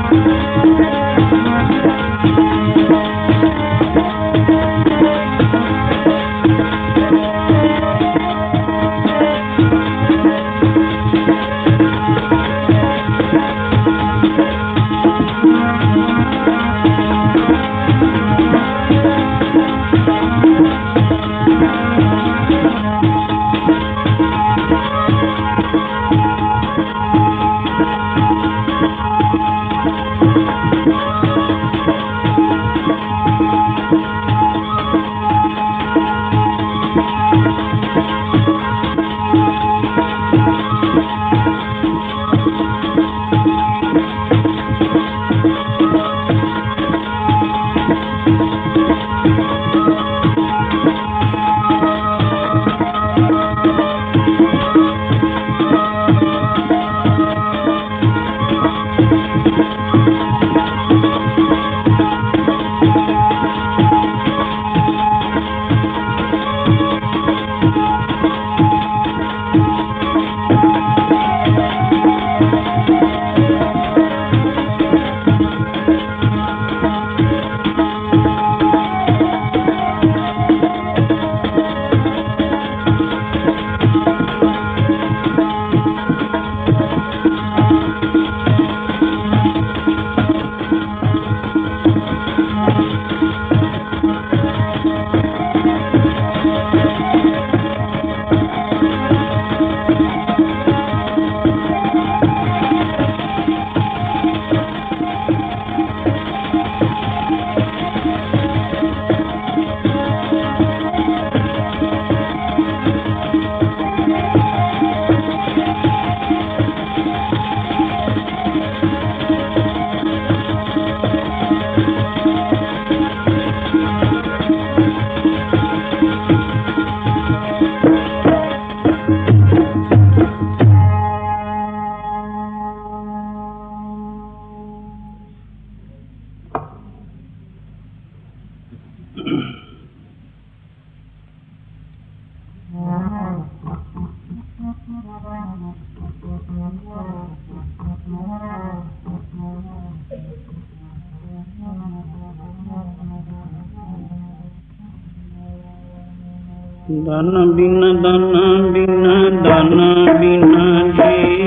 दाना बिना दाना बिना दाना बिना जी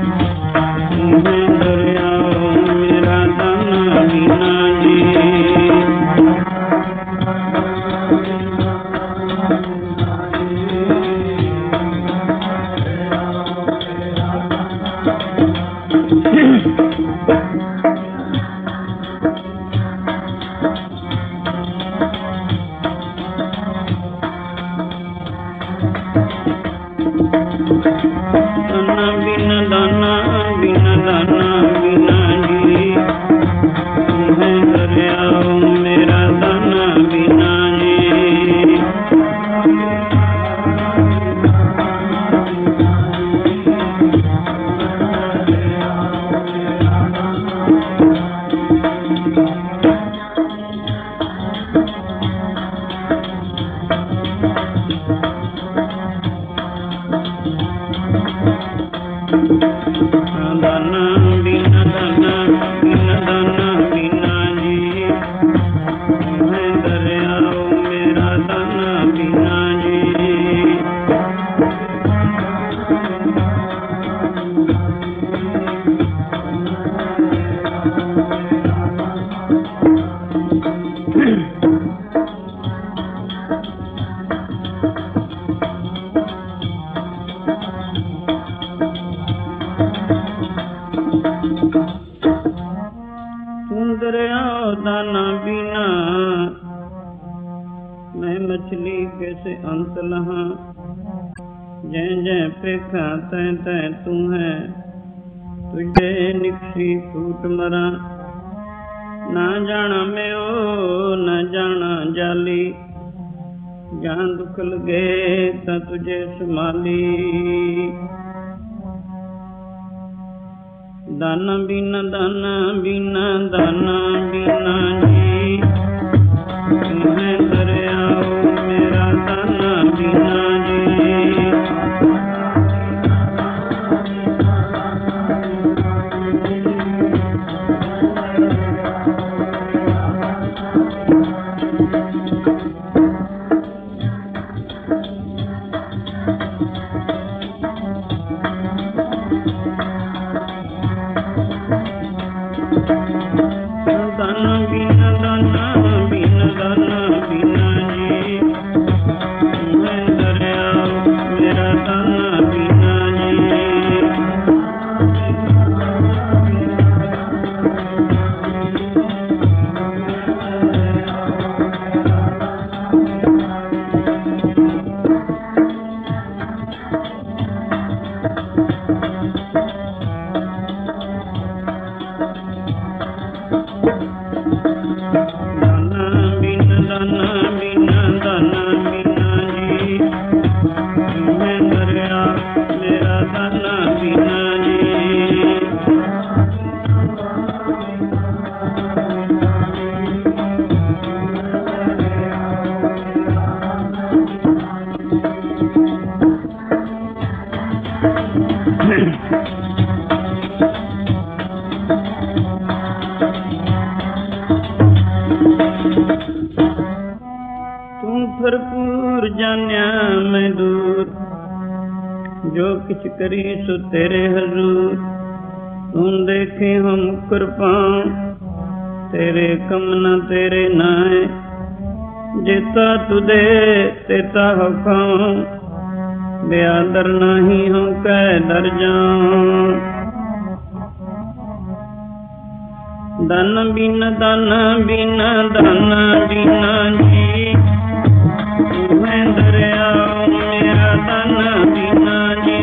तुम्हें दरियाओ मेरा दाना बिना जी। दाना बिना दाना बिना दाना बिना जी तुम्हें दरियाओ मेरा दाना बिना जी। दाना बिना दाना बिना दाना बिना जी तुम्हें दरियाओ मेरा दाना बिना जी। दरियाओ दाना बिना मैं मछली कैसे अंत लहा जै जै प्रेखा तै तै तू है तुझे निकसी फूट मरा ना जाना मैं ओ ना जाना जाली जहाँ दुख लगे ता तुझे संभाली। दाना बिना दाना बिना दाना बिना जी तुम्हें दरियाओ मेरा दाना बिना जी। ਦਾਨਾ ਬਿਨਾ ਦਾਨਾ ਬਿਨਾ ਜੀ ਮੈਂ ਦਰਿਆ ਮੇਰਾ ਦਾਨਾ ਬਿਨਾ ਜੀ भरपूर जान्या मैं दूर जो किछ करी सो तेरे हजूर तुम देखे हम कृपाऊं तेरे कम न तेरे नाए जेता तुदे तेता हो खाऊं बेआदर नहीं हो कह डर जाऊं दाना बिना दाना बिना जी मैं दरिया मेरा दाना बिना जी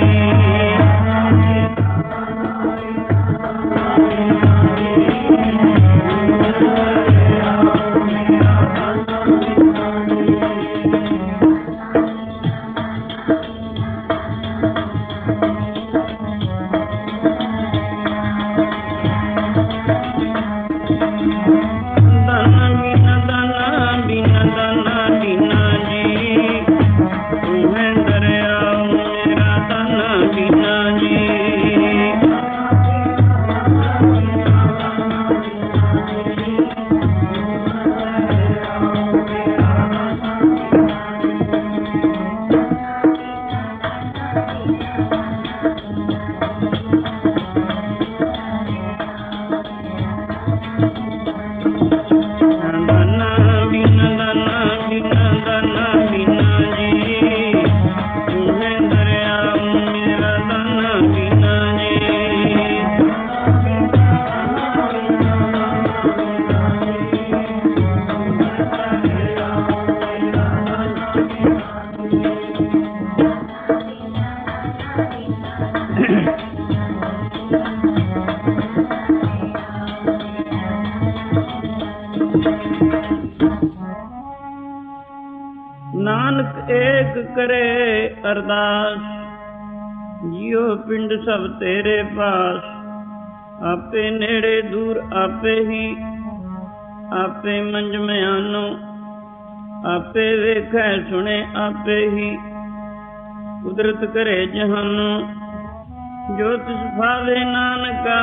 नानक एक करे अरदास जियो पिंड सब तेरे पास आपे नेड़े दूर आपे ही आपे मंज में आनो आपे वेखै सुने आपे ही कुदरत करे जहानो जो तिस भावे नानका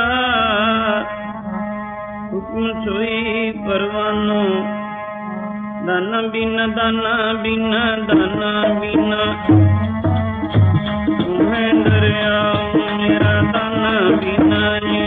हुक्म सोई परवानो दाना बिना मैं दरिया मेरा दाना बिना जी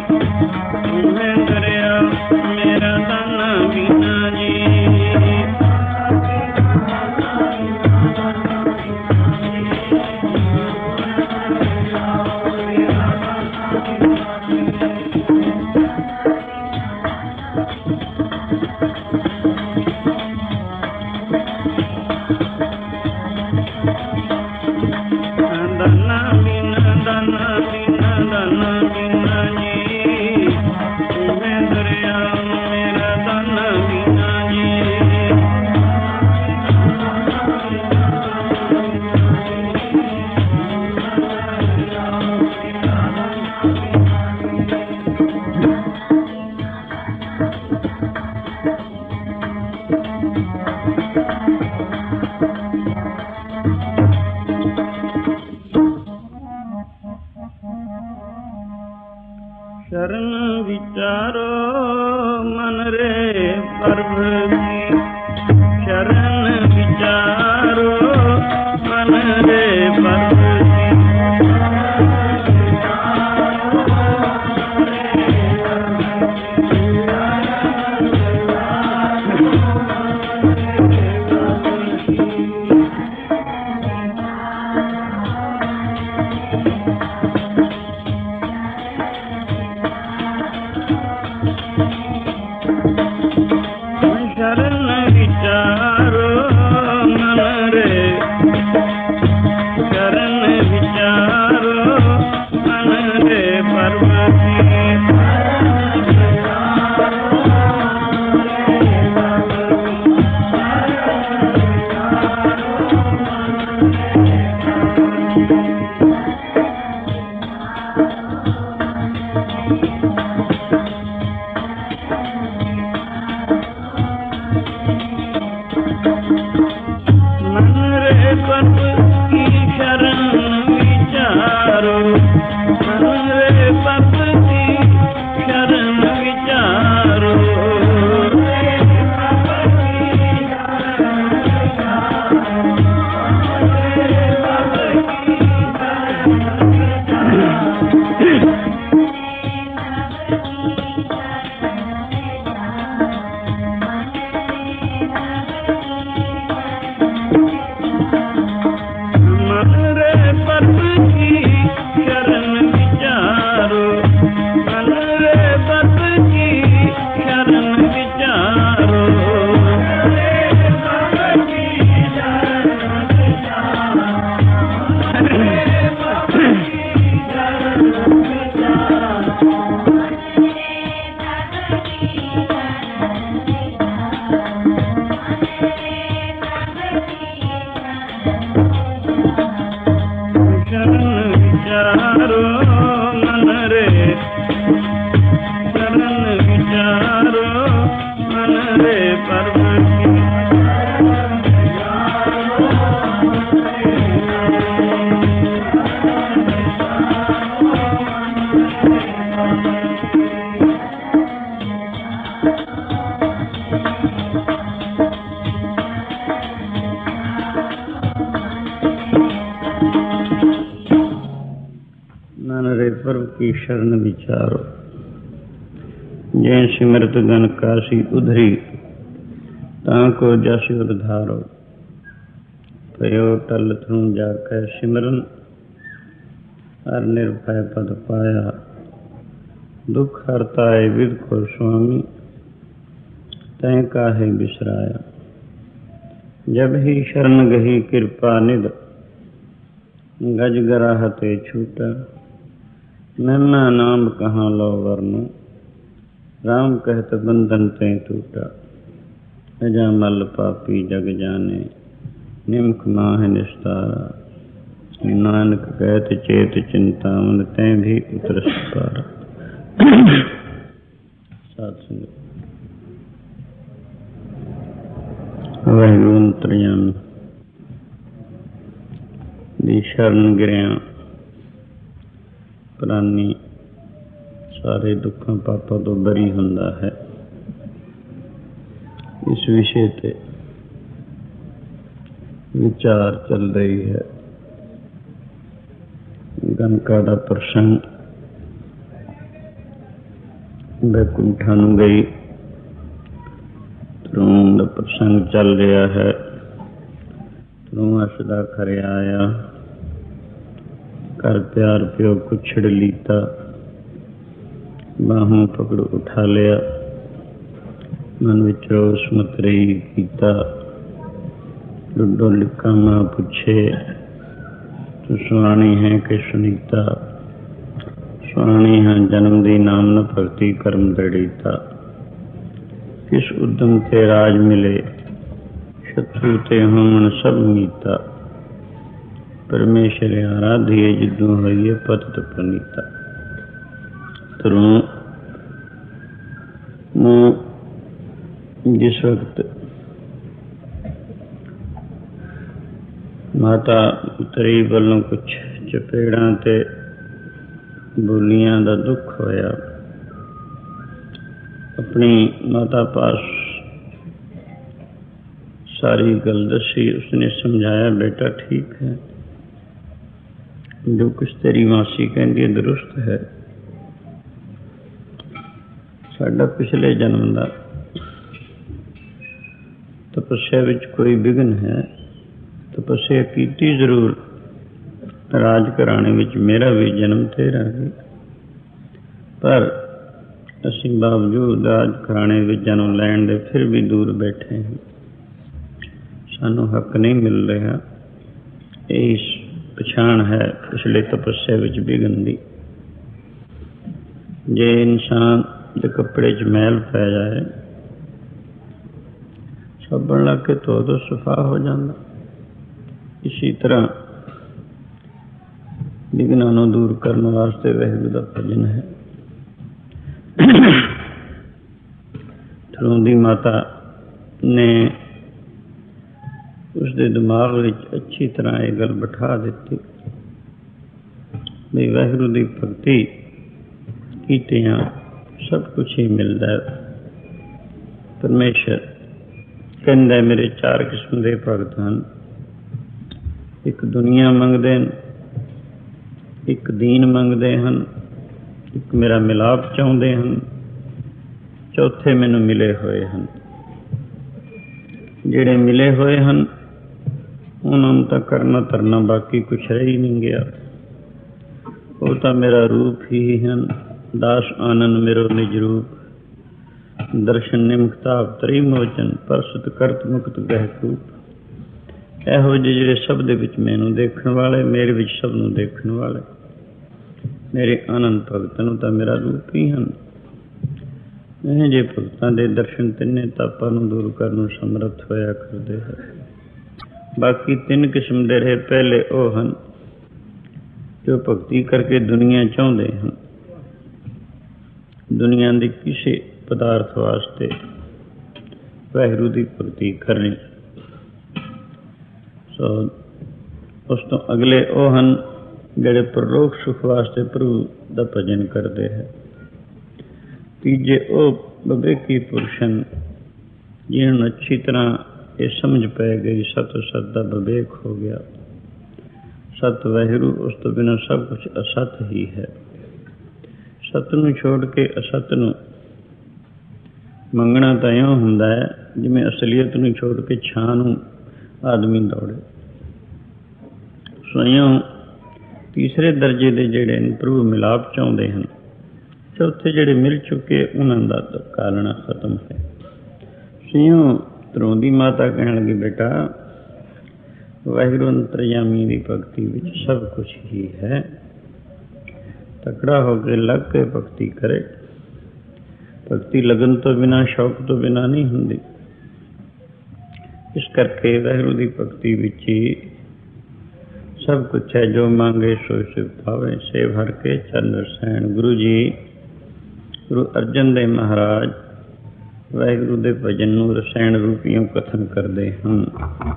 मेरा दाना बिना जी शरण विचारो मन रे प्रभु की, शरण विचारो मन रे प्रभु की शरण विचारो, जय सिमरत गण काशी उधरी, ताको जस उधारो, पयो टल थू जाकै सिमरन, हर निर्भय पद पाया, दुख हरताए विद को स्वामी, तय काहे बिसराया। जब ही शरण गही कृपा निध, गज गराहते छूटा, नैना नाम कहाँ लो वरनु, राम कहत बंधन ते टूटा। अजामल पापी जग जाने, निम्ख माह निस्तारा, नानक कहत चेत चिंतामन, तैं भी उतरस पारा। सात संगत वाहिगुरू अंतर्यामी दी शरण गिरिया प्राणी सारे दुखों पापों तो बरी हुंदा है। इस विषय पे विचार चल रही है। गणका दा प्रसंग बैकुंठा नूं गई ध्रुव दा प्रसंग चल रहा है। ध्रुव सदा खरे आया, कर प्यार प्यो कुछड़ लीता, बाहों पकड़ उठा लिया, मन विच रोस मत रही कीता। डुडो लिखा मां पूछे, तू सुहानी है कि सुनीता, सुहानी है जन्म दी नाम न भगति कर्म दृढ़ीता। किस उद्यम ते राज मिले, शत्रु ते होमन सब मीता। परमेश्वर आराधिए जिदू होइए पतित पुनीता। ध्रुव जिस वक्त ਮਾਤਾ ਪੁੱਤਰੀ ਵੱਲੋਂ ਕੁਛ ਚਪੇੜਾਂ ਤੇ ਬੋਲੀਆਂ ਦਾ ਦੁੱਖ ਹੋਇਆ। ਆਪਣੀ ਮਾਤਾ ਪਾਸ ਸਾਰੀ ਗੱਲ ਦੱਸੀ। ਉਸਨੇ ਸਮਝਾਇਆ, ਬੇਟਾ ਠੀਕ ਹੈ, ਜੋ ਕੁਛ ਤੇਰੀ ਮਾਸੀ ਕਹਿੰਦੀ ਹੈ ਦਰੁਸਤ ਹੈ। ਸਾਡਾ ਪਿਛਲੇ ਜਨਮ ਦਾ ਤਪੱਸਿਆ ਵਿੱਚ ਕੋਈ ਵਿਘਨ ਹੈ। ਤਪੱਸਿਆ ਕੀਤੀ ਜ਼ਰੂਰ, ਰਾਜ ਘਰਾਣੇ ਵਿੱਚ ਮੇਰਾ ਵੀ ਜਨਮ, ਤੇਰਾ ਵੀ, ਪਰ ਅਸੀਂ ਬਾਵਜੂਦ ਰਾਜ ਘਰਾਣੇ ਵਿੱਚ ਜਨਮ ਲੈਣ ਦੇ ਫਿਰ ਵੀ ਦੂਰ ਬੈਠੇ ਹਾਂ। ਸਾਨੂੰ ਹੱਕ ਨਹੀਂ ਮਿਲ ਰਿਹਾ। ਇਹ ਪਛਾਣ ਹੈ ਪਿਛਲੇ ਤਪੱਸਿਆ ਵਿੱਚ ਵਿਘਨ ਦੀ। ਜੇ ਇਨਸਾਨ ਦੇ ਕੱਪੜੇ 'ਚ ਮੈਲ ਪੈ ਜਾਏ, ਸਾਬਣ ਲਾ ਕੇ ਧੋ ਦੋ, ਸਫਾ ਹੋ ਜਾਂਦਾ। ਇਸੀ ਤਰ੍ਹਾਂ ਵਿਘਨਾਂ ਨੂੰ ਦੂਰ ਕਰਨ ਵਾਸਤੇ ਵਾਹਿਗੁਰੂ ਦਾ ਭਜਨ ਹੈ। ਧਰੋਂ ਦੀ ਮਾਤਾ ਨੇ ਉਸਦੇ ਦਿਮਾਗ ਵਿੱਚ ਅੱਛੀ ਤਰ੍ਹਾਂ ਇਹ ਗੱਲ ਬਿਠਾ ਦਿੱਤੀ ਵੀ ਵਾਹਿਗੁਰੂ ਦੀ ਭਗਤੀ ਕੀਤਿਆਂ ਸਭ ਕੁਛ ਹੀ ਮਿਲਦਾ ਹੈ। ਪਰਮੇਸ਼ਰ ਕਹਿੰਦਾ ਮੇਰੇ 4 ਕਿਸਮ ਦੇ ਭਗਤ ਹਨ। ਇੱਕ ਦੁਨੀਆ ਮੰਗਦੇ ਹਨ, ਇੱਕ ਦੀਨ ਮੰਗਦੇ ਹਨ, ਇੱਕ ਮੇਰਾ ਮਿਲਾਪ ਚਾਹੁੰਦੇ ਹਨ, ਚੌਥੇ ਮੈਨੂੰ ਮਿਲੇ ਹੋਏ ਹਨ। ਜਿਹੜੇ ਮਿਲੇ ਹੋਏ ਹਨ ਉਹਨਾਂ ਨੂੰ ਤਾਂ ਕਰਨਾ ਧਰਨਾ ਬਾਕੀ ਕੁਛ ਰਹਿ ਹੀ ਨਹੀਂ ਗਿਆ। ਉਹ ਤਾਂ ਮੇਰਾ ਰੂਪ ਹੀ ਹਨ। ਦਾਸ ਆਨੰਦ ਮੇਰੋ ਨਿਜ ਰੂਪ, ਦਰਸ਼ਨ ਨਿਮਖਤਾ ਅਵਤਰੀ ਮੋਚਨ, ਪਰਸਤ ਕਰਤ ਮੁਕਤ ਗਹਿ ਕੂਪ। ਇਹੋ ਜਿਹੇ ਜਿਹੜੇ ਸਭ ਦੇ ਵਿੱਚ ਮੈਨੂੰ ਦੇਖਣ ਵਾਲੇ, ਮੇਰੇ ਵਿੱਚ ਸਭ ਨੂੰ ਦੇਖਣ ਵਾਲੇ, ਮੇਰੇ ਆਨੰਦ ਭਗਤਾਂ ਨੂੰ ਤਾਂ ਮੇਰਾ ਰੂਪ ਹੀ ਹਨ। ਇਹ ਜੇ ਭਗਤਾਂ ਦੇ ਦਰਸ਼ਨ ਤਿੰਨੇ ਤਾਪਾਂ ਨੂੰ ਦੂਰ ਕਰਨ ਨੂੰ ਸਮਰੱਥ ਹੋਇਆ ਕਰਦੇ ਹੈ। ਬਾਕੀ 3 ਕਿਸਮ ਦੇ ਰਹੇ। ਪਹਿਲੇ ਉਹ ਹਨ ਜੋ ਭਗਤੀ ਕਰਕੇ ਦੁਨੀਆ ਚਾਹੁੰਦੇ ਹਨ, ਦੁਨੀਆ ਦੀ ਕਿਸੇ ਪਦਾਰਥ ਵਾਸਤੇ ਵਾਹਿਗੁਰੂ ਦੀ ਭਗਤੀ ਕਰਨੀ। ਸੋ ਉਸ ਤੋਂ ਅਗਲੇ ਉਹ ਹਨ ਜਿਹੜੇ ਪਰਲੋਕ ਸੁਖ ਵਾਸਤੇ ਪ੍ਰਭੂ ਦਾ ਭਜਨ ਕਰਦੇ ਹੈ। ਤੀਜੇ ਉਹ ਵਿਵੇਕੀ ਪੁਰਸ਼ ਹਨ ਜਿਹਨਾਂ ਨੂੰ ਅੱਛੀ ਤਰ੍ਹਾਂ ਇਹ ਸਮਝ ਪੈ ਗਈ ਸਤ ਸਤ ਦਾ ਵਿਵੇਕ ਹੋ ਗਿਆ। ਸਤ ਵਾਹਿਗੁਰੂ, ਉਸ ਤੋਂ ਬਿਨਾਂ ਸਭ ਕੁਛ ਅਸਤ ਹੀ ਹੈ। ਸਤ ਨੂੰ ਛੋੜ ਕੇ ਅਸਤ ਨੂੰ ਮੰਗਣਾ ਤਾਂ ਇਉਂ ਹੁੰਦਾ ਹੈ ਜਿਵੇਂ ਅਸਲੀਅਤ ਨੂੰ ਛੋੜ ਕੇ ਛਾਂ ਨੂੰ ਆਦਮੀ ਦੌੜੇ। ਸੋ ਇਉਂ ਤੀਸਰੇ ਦਰਜੇ ਦੇ ਜਿਹੜੇ ਪ੍ਰਭੂ ਮਿਲਾਪ ਚਾਹੁੰਦੇ ਹਨ। ਚੌਥੇ ਜਿਹੜੇ ਮਿਲ ਚੁੱਕੇ ਉਹਨਾਂ ਦਾ ਧੱਕਾ ਲੈਣਾ ਖਤਮ ਹੈ। ਸਿਉਂ ਧਰੋਂ ਦੀ ਮਾਤਾ ਕਹਿਣ ਲੱਗੀ, ਬੇਟਾ ਵਾਹਿਗੁਰੂ ਅੰਤਰਯਾਮੀ ਦੀ ਭਗਤੀ ਵਿੱਚ ਸਭ ਕੁਛ ਹੀ ਹੈ। ਤਕੜਾ ਹੋ ਕੇ ਲੱਗ ਕੇ ਭਗਤੀ ਕਰੇ। ਭਗਤੀ ਲਗਨ ਤੋਂ ਬਿਨਾਂ, ਸ਼ੌਕ ਤੋਂ ਬਿਨਾਂ ਨਹੀਂ ਹੁੰਦੀ। ਇਸ ਕਰਕੇ ਵਾਹਿਗੁਰੂ ਦੀ ਭਗਤੀ ਵਿੱਚ ਹੀ ਸਭ ਕੁਛ ਹੈ। ਜੋ ਮੰਗੇ ਸੋਇ ਸਿਵ ਪਾਵੇ, ਸੇਵ ਹਰਿ ਕੇ ਚਰਨ ਰਸੈਣ। ਗੁਰੂ ਜੀ ਗੁਰੂ ਅਰਜਨ ਦੇਵ ਮਹਾਰਾਜ ਵਾਹਿਗੁਰੂ ਦੇ ਭਜਨ ਨੂੰ ਰਸਾਇਣ ਰੂਪੀਓ ਕਥਨ ਕਰਦੇ ਹਨ।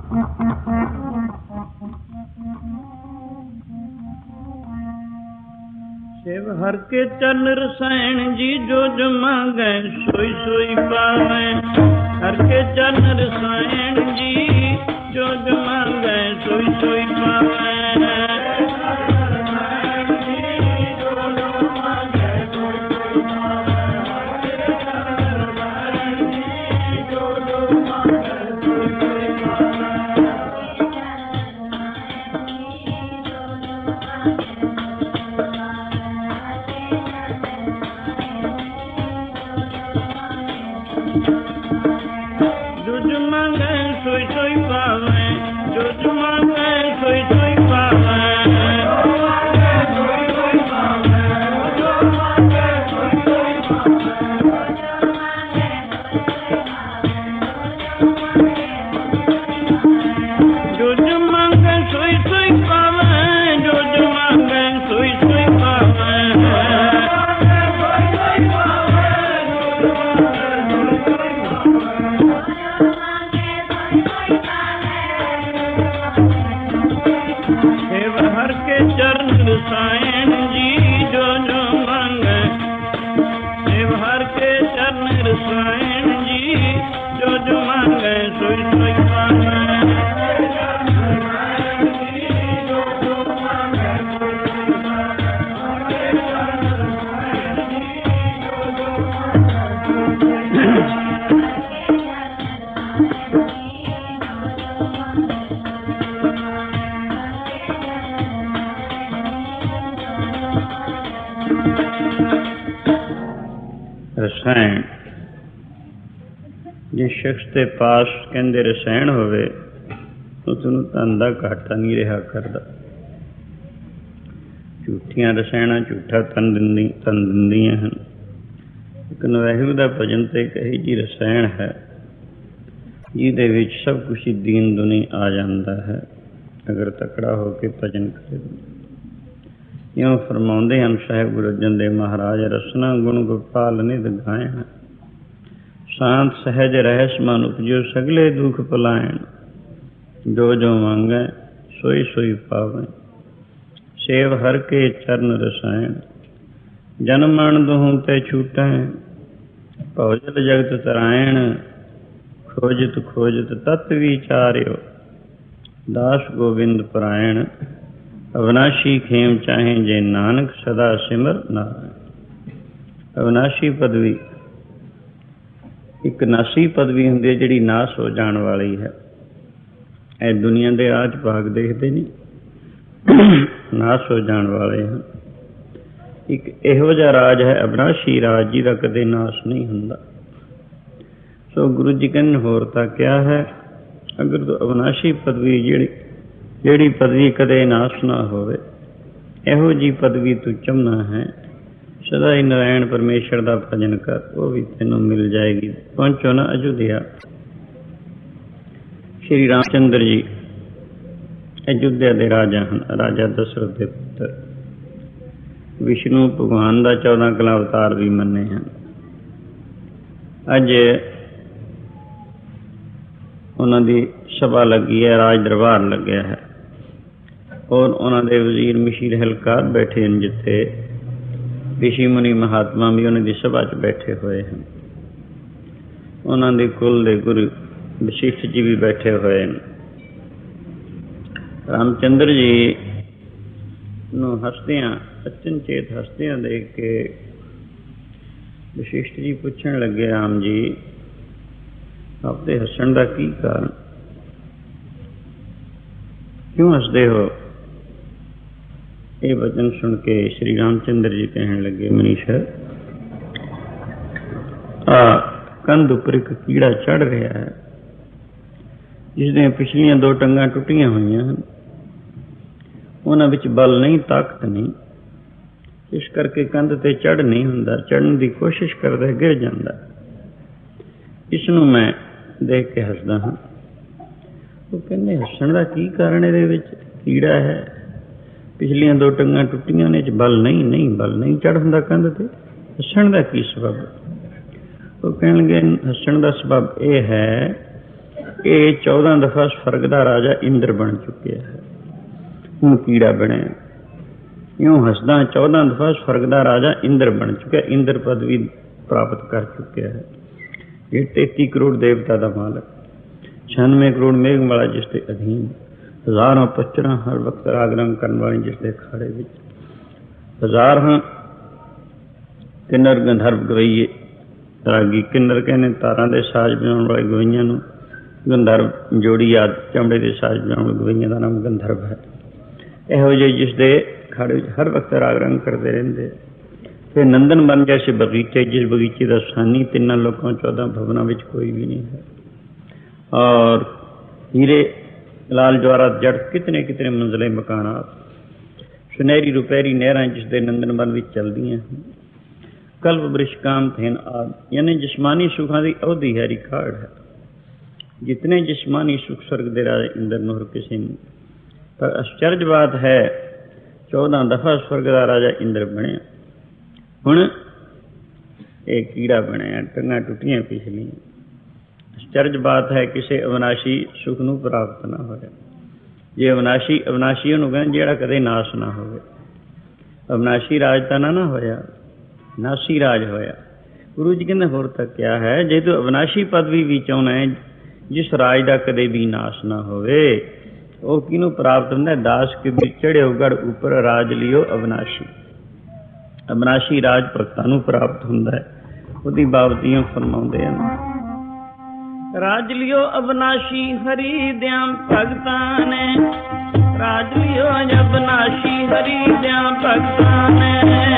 ਸੇਵ ਹਰਿ ਕੇ ਚਰਨ ਰਸਾਇਣ ਜੀ, ਜੋ ਜੋ ਮੰਗੈ ਸੋਈ ਸੋਈ ਪਾਵੈ। ਹਰਿ ਕੇ ਚਰਨ ਰਸਾਇਣ ਜੀ, ਜੋ ਜੋ ਮੰਗੈ ਸੋਈ ਸੋਈ ਪਾਵੈ। रसायन जी जो जो मांगे शिव हर के चरण रसायन जी जो जो मांगे सोई सोई पावे रसायन जिस शख्स के पास कहते रसायन होवे उसनूं धन दा घाटा नहीं रहा करदा। झूठियां रसायना झूठा धन दिंदियां हन। लेकिन वाहिगुरू दा भजन ते एक इही जी रसायन है जिहदे विच सब कुछ ही दीन दुनी आ जाता है अगर तकड़ा होकर भजन करे। इउं फरमाउंदे हन साहिब गुरु अर्जन देव महाराज, रसना गुण गोपाल निध गायन शांत सहज रहस मन उपजो सगले दुख पलायन जो जो मांगै सोई सोई पावै सेव हर के चरण रसायन जन मन दुहूं ते छूटै भौजल जगत तरायण खोजत खोजत तत् विचार्यो दास गोविंद परायण अविनाशी खेम चाहे जे नानक सदा सिमर नारायण। अविनाशी पदवी एक नासी पदवी हुंदी है जिहड़ी नाश हो जाण वाली है। ए दुनिया दे राज भाग देखते नहीं नाश हो जाण वाले हैं। एक इहो जिहा राज है अविनाशी राज जिहदा कदे नाश नहीं हुंदा। सो गुरु जी कहने होर तां क्या है, अगर तो अविनाशी पदवी ਜਿਹੜੀ पदवी कदे नाश ना होवे इहो जी पदवी तू चाहुंदा है सदा ही नारायण परमेश्वर का भजन कर वो भी तेनों मिल जाएगी। पहुंचो ना अयोध्या। श्री रामचंद्र जी अयोध्या के राजा हैं, राजा दशरथ के पुत्र विष्णु भगवान का 14 कला अवतार भी मन्ने हैं। अज उन्होंने सभा लगी है, राज दरबार लग्या है और उन्होंने वजीर मशीर हलकार बैठे हैं जिथे ऋषि मुनि महात्मा भी उन्होंने सभा च बैठे हुए हैं। उन्होंने कुल दे गुरु वशिष्ठ जी भी बैठे हुए हैं। रामचंद्र जी नूं हसदियां अचनचेत हसदियां देख के वशिष्ठ जी पूछण लगे, राम जी आपके हसण का की कारण, क्यों हसदे हो? ये वचन सुन के श्री रामचंद्र जी कहने लगे, मनीषा कंध उपर एक कीड़ा चढ़ रहा है जिसदियां पिछलियां 2 टंगां टुटियां हुई हैं, उन्हां विच बल नहीं ताकत नहीं, इस करके कंध ते चढ़ नहीं हुंदा, चढ़न की कोशिश करदा गिर जांदा। इसनूं मैं देख के हसदा हाँ। वो कहने हसण का की कारण, इहदे विच कीड़ा है, पिछलियां 2 टंगां टुटियां ने, बल नहीं बल नहीं चढ़ हुंदा कंध ते, हसण का की सबब? वो कहण लगे हसण का सबब यह है कि 14 दफा स्वर्ग का राजा इंद्र बन चुके है, हुण कीड़ा बनया। यूं हसदा 14 दफा स्वर्ग का राजा इंद्र बन चुका, इंद्र पदवी प्राप्त कर चुके है। ये 33 करोड़ देवता का मालक, 96 करोड़ मेघमाला जिसके अधीन, हजारों पचरा हर वक्त राग रंग करने वाली जिसके अखाड़े विच, हजार किन्नर गंधर्व गवैये रागी। किन्नर कहने तारां दे साज बजाउण वाले गवैयां नूं गंधर्व जोड़ी आदि चमड़े के साज बजाउण गवैयां का नाम गंधर्व है। इहो जिहे जिसके अखाड़े विच हर वक्त राग रंग करते रहंदे। फिर नंदन बन जैसे बगीचे, जिस बगीचे का सानी 3 लोगों 14 भवनों में कोई भी नहीं है, और हीरे लाल जवाहरात जड़ कितने कितने मंजिले मकानात, सुनहरी रुपहरी नहरां जिसके नंदन बन में चलदियां हैं, कल्प वृक्ष काम थेन आदि, यानी जिस्मानी सुखों की अवधि है, रिकॉर्ड है। जितने जिस्मानी सुख स्वर्ग के राजा इंद्र नूर किसी ने, पर आश्चर्य बात है 14 दफा स्वर्ग का राजा इंद्र बने, हुण एक कीड़ा बनया, टंगां टुटियां पिछलियां। आश्चर्य बात है किसी अविनाशी सुख नूं प्राप्त ना होया। जे अविनाशी, अविनाशी उहनूं कहंदे जिहड़ा कदे नाश ना होवे। अविनाशी राज ਤਾਂ ਨਾ ਹੋਇਆ, ਨਾਸੀ ਰਾਜ ਹੋਇਆ। ਗੁਰੂ ਜੀ ਕਹਿੰਦੇ ਹੋਰ ਤਾਂ ਕਿਆ ਹੈ, ਜੇ ਤੂੰ ਅਵਿਨਾਸ਼ੀ ਪਦਵੀ ਵੀ ਚਾਹੁੰਦਾ ਹੈ ਜਿਸ ਰਾਜ ਦਾ ਕਦੇ ਵੀ ਨਾਸ਼ ਨਾ ਹੋਵੇ, ਉਹ ਕਿਹਨੂੰ ਪ੍ਰਾਪਤ ਹੁੰਦਾ? ਦਾਸ ਕਬੀਰ ਚੜਿਓ ਗੜ ਉੱਪਰ ਰਾਜ ਲਿਓ ਅਵਿਨਾਸ਼ੀ। ਅਵਿਨਾਸ਼ੀ ਰਾਜ ਭਗਤਾਂ ਨੂੰ ਪ੍ਰਾਪਤ ਹੁੰਦਾ ਹੈ। ਉਹਦੀ ਬਾਬਤੀਆਂ ਫਰਮਾਉਂਦੇ ਹਨ, ਰਾਜ ਲਿਓ ਅਵਿਨਾਸ਼ੀ ਹਰੀ ਦਿਆਂ ਭਗਤਾਂ ਨੇ, ਰਾਜ ਲਿਓ ਅਵਿਨਾਸ਼ੀ ਹਰੀ ਦਿਆਂ ਭਗਤਾਂ ਨੇ,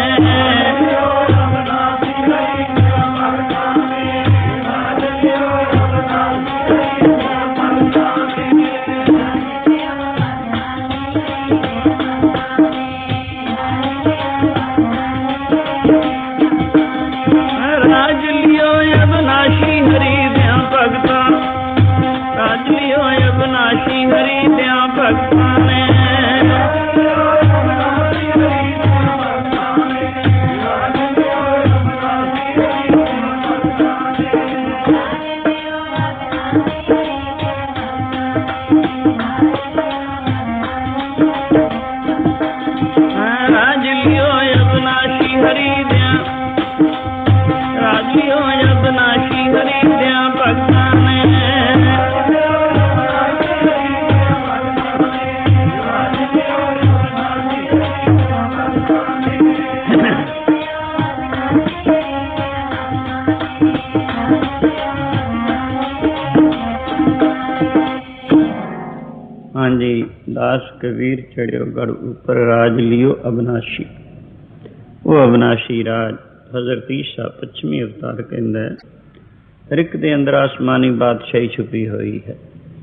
दास कबीर चढ़ियो गढ़ ऊपर राज लियो अविनाशी। वो अविनाशी राज हजरत ईसा पश्चिमी अवतार कहता है, हर एक दे अंदर आसमानी बादशाही छुपी हुई है।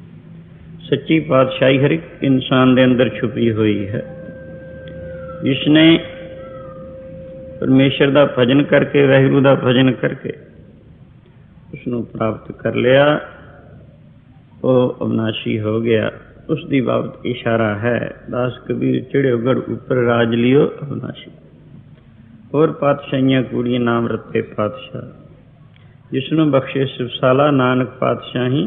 सच्ची बादशाही हर एक इंसान दे अंदर छुपी हुई है। जिसने परमेश्वर का भजन करके, वाहिगुरू का भजन करके उसनों प्राप्त कर लिया, वो अविनाशी हो गया। उसकी बाबत इशारा है, दास कबीर चढ़ियो गढ़ ऊपर राज लियो अविनाशी। और पातशाहियां कूड़ियां नाम रत्ते पातशाह, जिसनों बख्शे सिवसाला नानक पातशाही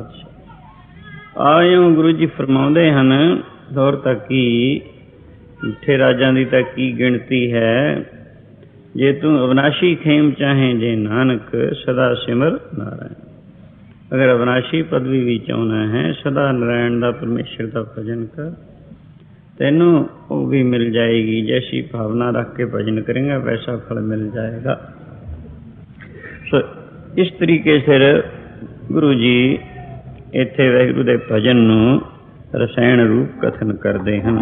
पातशाह। आयो गुरु जी फरमाउंदे हन, दौर तक की झूठे राजां दी तां की गिणती है। जे तू अविनाशी खेम चाहे, जे नानक सदा सिमर नारायण। अगर अविनाशी पदवी भी चाहना है, सदा नारायण का परमेश्वर का भजन कर, तेनू वो भी मिल जाएगी। जैसी भावना रख के भजन करेंगे वैसा फल मिल जाएगा। सो इस तरीके से गुरु जी इत्थे वाहिगुरू दे भजन नू रसायन रूप कथन करते हैं।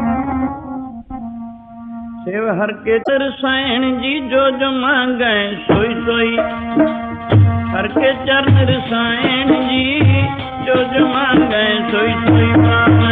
सेव हर के रसायन जी जो जो मांगे सोई सोई, हर के चरण रसायन जी जो जो मांगे सोई सोई पावे।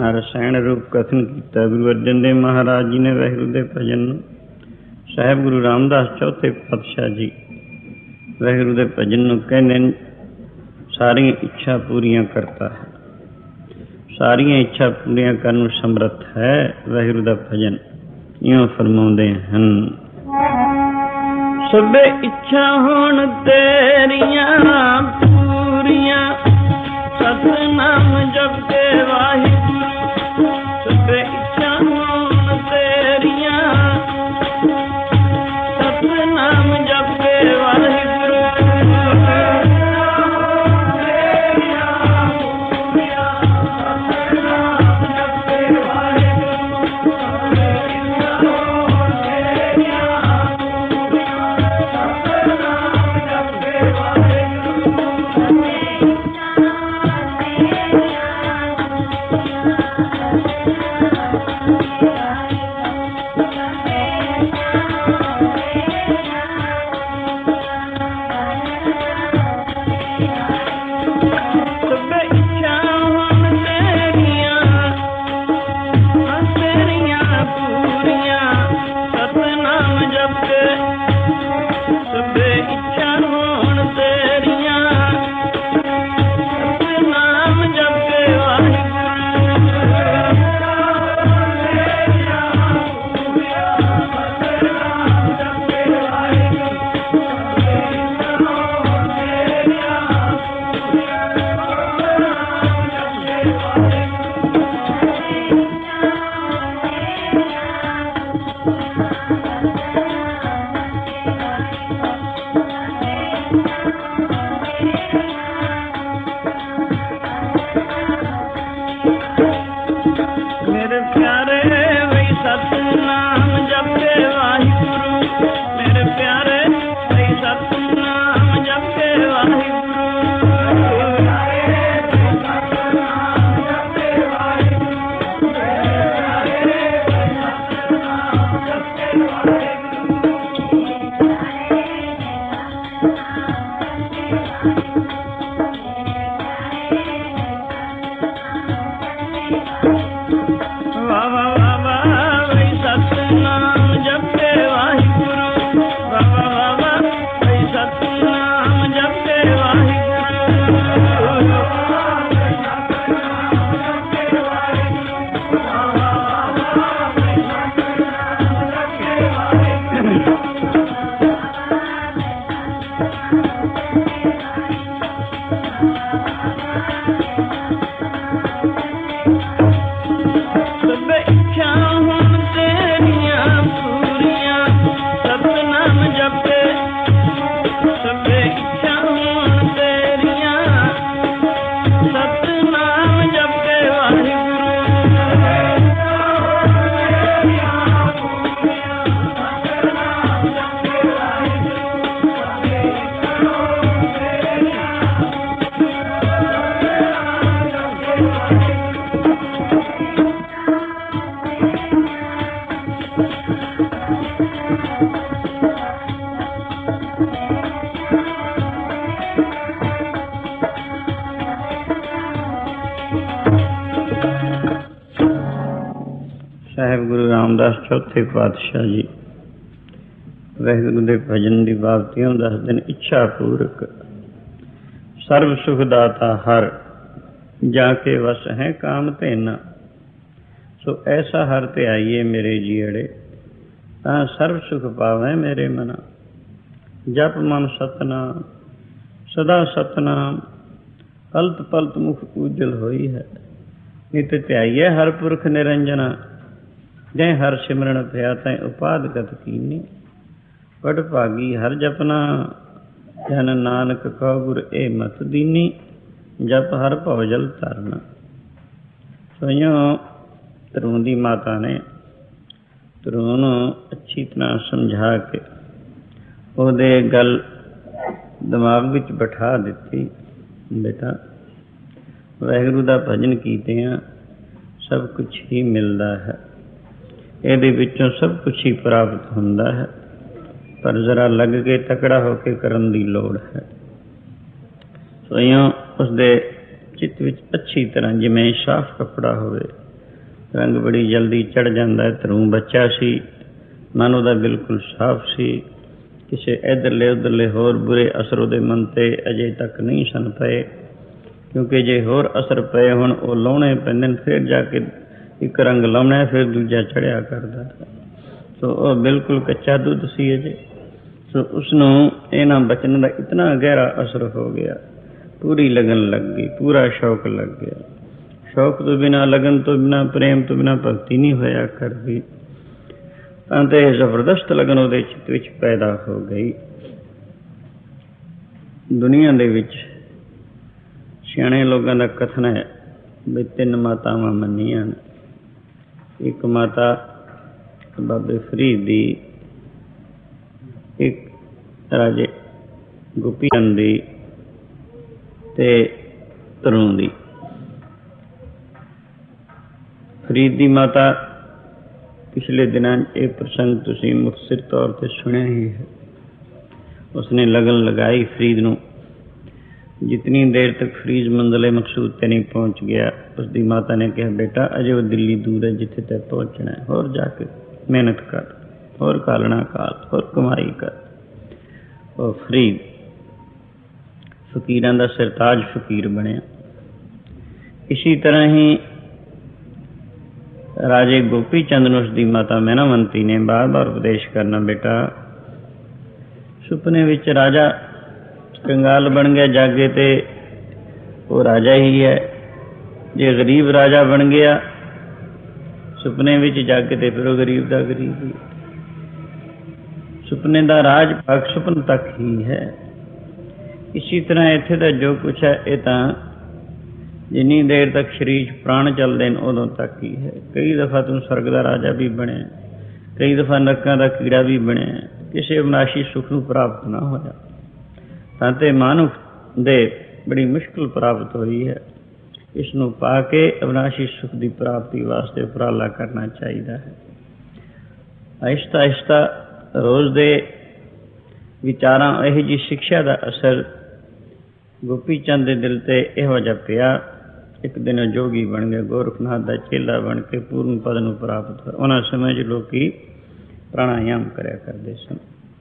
ਰਸਾਇਣ ਰੂਪ ਕਥਨ ਕੀਤਾ ਗੁਰੂ ਅਰਜਨ ਦੇਵ ਮਹਾਰਾਜ ਜੀ ਨੇ ਵਾਹਿਗੁਰੂ ਦੇ ਭਜਨ ਨੂੰ। ਸਾਹਿਬ ਗੁਰੂ ਰਾਮਦਾਸ ਚੌਥੇ ਪਾਤਸ਼ਾਹ ਜੀ ਵਾਹਿਗੁਰੂ ਦੇ ਭਜਨ ਨੂੰ ਕਹਿੰਦੇ ਨੇ ਸਾਰੀਆਂ ਇੱਛਾ ਪੂਰੀਆਂ ਕਰਤਾ ਹੈ, ਸਾਰੀਆਂ ਇੱਛਾ ਪੂਰੀਆਂ ਕਰਨ ਨੂੰ ਸਮਰੱਥ ਹੈ ਵਾਹਿਗੁਰੂ ਦਾ ਭਜਨ। ਇਉਂ ਫਰਮਾਉਂਦੇ ਹਨ, ਸਭੇ ਇੱਛਾ ਹੋਣ ਤੇਰੀਆਂ ਪੂਰੀਆਂ, ਸਤਿਨਾਮ ਜਪ ਕੇ ਵਾਹਿਗੁਰੂ। ਸਭੇ ਇੱਛਾ ਹੋਣ ਤੇਰੀਆਂ, ਸਤਿਨਾਮ ਜਪ ਕੇ ਵਾਹਿਗੁਰੂ। ਸਾਹਿਬ ਗੁਰੂ ਰਾਮਦਾਸ ਚੌਥੇ ਪਾਤਸ਼ਾਹ ਜੀ ਵਾਹਿਗੁਰੂ ਦੇ ਭਜਨ ਦੀ ਬਾਬਤੀਆਂ ਦੱਸਦੇ ਨੇ। ਇੱਛਾ ਪੂਰਕ ਸਰਬ ਸੁਖ ਦਾਤਾ ਹਰ, ਜਾ ਕੇ ਵਸ ਹੈ ਕਾਮ ਧੇਨਾ। ਸੋ ਐਸਾ ਹਰ ਤੇ ਆਈਏ ਮੇਰੇ ਜੀੜੇ, ਤਾਂ ਸਰਬ ਸੁਖ ਪਾਵੈ ਮੇਰੇ ਮਨਾ। ਜਪ ਮਨ ਸਤਨਾਮ ਸਦਾ ਸਤਨਾਮ, ਪਲਤ ਪਲਤ ਮੁਖ ਉਜਲ ਹੋਈ ਹੈ। ਨਿਤ ਧਿਆਈਏ ਹਰ ਪੁਰਖ ਨਿਰੰਜਨਾ, ਜੈ ਹਰ ਸਿਮਰਨ ਪਿਆ ਤੈ ਉਪਾਦ ਗਤ ਕੀਨੀ। ਬੜ ਭਾਗੀ ਹਰ ਜਪਨਾ, ਜਨ ਨਾਨਕ ਕਉ ਗੁਰ ਏ ਮਤ ਦੀਨੀ। ਜਪ ਹਰ ਭਉ ਜਲ ਤਰਨਾ। ਸੋਇਓ ਧਰੂੰ ਦੀ ਮਾਤਾ ਨੇ ਧਰੂੰ ਨੂੰ ਅੱਛੀ ਤਰ੍ਹਾਂ ਸਮਝਾ ਕੇ ਉਹਦੇ ਗੱਲ ਦਿਮਾਗ ਵਿੱਚ ਬਿਠਾ ਦਿੱਤੀ, ਬੇਟਾ ਵਾਹਿਗੁਰੂ ਦਾ ਭਜਨ ਕੀਤਿਆਂ ਸਭ ਕੁਛ ਹੀ ਮਿਲਦਾ ਹੈ, ਇਹਦੇ ਵਿੱਚੋਂ ਸਭ ਕੁਛ ਹੀ ਪ੍ਰਾਪਤ ਹੁੰਦਾ ਹੈ, ਪਰ ਜ਼ਰਾ ਲੱਗ ਕੇ ਤਕੜਾ ਹੋ ਕੇ ਕਰਨ ਦੀ ਲੋੜ ਹੈ। ਸੋ ਇਉਂ ਉਸਦੇ ਚਿੱਤ ਵਿੱਚ ਅੱਛੀ ਤਰ੍ਹਾਂ ਜਿਵੇਂ ਸਾਫ਼ ਕੱਪੜਾ ਹੋਵੇ रंग बड़ी जल्दी चढ़ जाता है। धरू बच्चा सी, मन ਉਹਦਾ बिल्कुल साफ सी। ਕਿਸੇ ਇੱਧਰਲੇ ਉੱਧਰਲੇ ਹੋਰ ਬੁਰੇ ਅਸਰ ਉਹਦੇ ਮਨ 'ਤੇ ਅਜੇ ਤੱਕ ਨਹੀਂ ਸਨ ਪਏ, ਕਿਉਂਕਿ ਜੇ ਹੋਰ ਅਸਰ ਪਏ ਹੁਣ ਉਹ ਲਾਉਣੇ ਪੈਂਦੇ ਨੇ। ਫਿਰ ਜਾ ਕੇ ਇੱਕ ਰੰਗ ਲਾਉਣਾ, ਫਿਰ ਦੂਜਾ ਚੜ੍ਹਿਆ ਕਰਦਾ। ਸੋ ਉਹ ਬਿਲਕੁਲ ਕੱਚਾ ਦੁੱਧ ਸੀ ਅਜੇ। ਸੋ ਉਸਨੂੰ ਇਹਨਾਂ ਬਚਨਾਂ ਦਾ ਇਤਨਾ ਗਹਿਰਾ ਅਸਰ ਹੋ ਗਿਆ, ਪੂਰੀ ਲਗਨ ਲੱਗ ਗਈ, ਪੂਰਾ ਸ਼ੌਕ ਲੱਗ ਗਿਆ। ਸ਼ੌਕ ਤੋਂ ਬਿਨਾਂ, ਲਗਨ ਤੋਂ ਬਿਨਾਂ, ਪ੍ਰੇਮ ਤੋਂ ਬਿਨਾਂ ਭਗਤੀ ਨਹੀਂ ਹੋਇਆ ਕਰਦੀ। ਤਾਂ ਤੇ ਜ਼ਬਰਦਸਤ ਲਗਨ ਉਹਦੇ ਚਿੱਤ ਵਿੱਚ ਪੈਦਾ ਹੋ ਗਈ। ਦੁਨੀਆ ਦੇ ਵਿੱਚ ਸਿਆਣੇ ਲੋਕਾਂ ਦਾ ਕਥਨ ਹੈ ਵੀ 3 ਮਾਤਾਵਾਂ ਮੰਨੀਆਂ ਨੇ। ਇੱਕ ਮਾਤਾ ਬਾਬੇ ਫਰੀਦ ਦੀ, ਇੱਕ ਰਾਜੇ ਗੋਪੀ ਚੰਦ ਦੀ ਤੇ ਧਰੂ ਦੀ। ਫਰੀਦ ਦੀ ਮਾਤਾ, ਪਿਛਲੇ ਦਿਨਾਂ ਇਹ ਪ੍ਰਸੰਗ ਤੁਸੀਂ ਮੁਖਤਸਰ ਤੌਰ 'ਤੇ ਸੁਣਿਆ ਹੀ ਹੈ। ਉਸਨੇ ਲਗਨ ਲਗਾਈ ਫਰੀਦ ਨੂੰ। ਜਿਤਨੀ ਦੇਰ ਤੱਕ ਫਰੀਦ ਮੰਜ਼ਿਲੇ ਮਕਸੂਦ 'ਤੇ ਨਹੀਂ ਪਹੁੰਚ ਗਿਆ, ਉਸਦੀ ਮਾਤਾ ਨੇ ਕਿਹਾ, ਬੇਟਾ ਅਜੇ ਉਹ ਦਿੱਲੀ ਦੂਰ ਹੈ ਜਿੱਥੇ ਤੱਕ ਪਹੁੰਚਣਾ ਹੈ। ਹੋਰ ਜਾ ਕੇ ਮਿਹਨਤ ਕਰ, ਹੋਰ ਕਾਲਣਾ ਕਾਲ, ਹੋਰ ਕਮਾਈ ਕਰ। ਉਹ ਫਰੀਦ ਫਕੀਰਾਂ ਦਾ ਸਰਤਾਜ ਫਕੀਰ ਬਣਿਆ। ਇਸੀ ਤਰ੍ਹਾਂ ਹੀ ਰਾਜੇ ਗੋਪੀ ਚੰਦ ਨੂੰ ਉਸਦੀ ਮਾਤਾ ਮਹਿਨਾਵੰਤੀ ਨੇ ਬਾਰ-ਬਾਰ ਉਪਦੇਸ਼ ਕਰਨਾ, ਬੇਟਾ ਸੁਪਨੇ ਵਿੱਚ ਰਾਜਾ ਕੰਗਾਲ ਬਣ ਗਿਆ, ਜਾਗੇ ਤੇ ਉਹ ਰਾਜਾ ਹੀ ਹੈ। ਜੇ ਗਰੀਬ ਰਾਜਾ ਬਣ ਗਿਆ ਸੁਪਨੇ ਵਿੱਚ, ਜਾਗੇ ਤੇ ਫਿਰ ਉਹ ਗਰੀਬ ਦਾ ਗਰੀਬ ਹੀ। ਸੁਪਨੇ ਦਾ ਰਾਜ ਭਾਗ ਸੁਪਨ ਤੱਕ ਹੀ ਹੈ। ਇਸੀ ਤਰ੍ਹਾਂ ਇੱਥੇ ਦਾ ਜੋ ਕੁਛ ਹੈ ਇਹ ਤਾਂ ਜਿੰਨੀ ਦੇਰ ਤੱਕ ਸਰੀਰ 'ਚ ਪ੍ਰਾਣ ਚੱਲਦੇ ਨੇ ਉਦੋਂ ਤੱਕ ਹੀ ਹੈ। ਕਈ ਦਫਾ ਤੂੰ ਸਵਰਗ ਦਾ ਰਾਜਾ ਵੀ ਬਣਿਆ, ਕਈ ਦਫਾ ਨਰਕਾਂ ਦਾ ਕੀੜਾ ਵੀ ਬਣਿਆ, ਕਿਸੇ ਅਵਿਨਾਸ਼ੀ ਸੁੱਖ ਨੂੰ ਪ੍ਰਾਪਤ ਨਾ ਹੋਇਆ। ਤਾਂ ਤੇ ਮਨੁੱਖ ਦੇ ਬੜੀ ਮੁਸ਼ਕਿਲ ਪ੍ਰਾਪਤ ਹੋਈ ਹੈ। ਇਸ ਨੂੰ ਪਾ ਕੇ ਅਵਿਨਾਸ਼ੀ ਸੁੱਖ ਦੀ ਪ੍ਰਾਪਤੀ ਵਾਸਤੇ ਉਪਰਾਲਾ ਕਰਨਾ ਚਾਹੀਦਾ ਹੈ। ਆਹਿਸਤਾ ਆਹਿਸਤਾ ਰੋਜ਼ ਦੇ ਵਿਚਾਰਾਂ, ਇਹੋ ਜਿਹੀ ਸਿੱਖਿਆ ਦਾ ਅਸਰ ਗੋਪੀ ਚੰਦ ਦੇ ਦਿਲ 'ਤੇ ਇਹੋ ਜਿਹਾ ਪਿਆ। ਇੱਕ ਦਿਨ ਜੋਗੀ ਬਣ ਗਿਆ, ਗੋਰਖਨਾਥ ਦਾ ਚੇਲਾ ਬਣ ਕੇ ਪੂਰਨ ਪਦ ਨੂੰ ਪ੍ਰਾਪਤ ਹੋਇਆ। ਉਹਨਾਂ ਸਮੇਂ 'ਚ ਲੋਕੀ ਪ੍ਰਾਣਾਯਾਮ ਕਰਿਆ ਕਰਦੇ ਸਨ।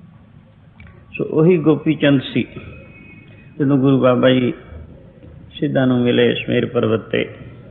ਸੋ ਉਹੀ ਗੋਪੀ ਚੰਦ ਸੀ ਜਦੋਂ ਗੁਰੂ ਬਾਬਾ ਜੀ ਸਿੱਧਾਂ ਨੂੰ ਮਿਲੇ ਸਮੇਰ ਪਰਬਤ 'ਤੇ।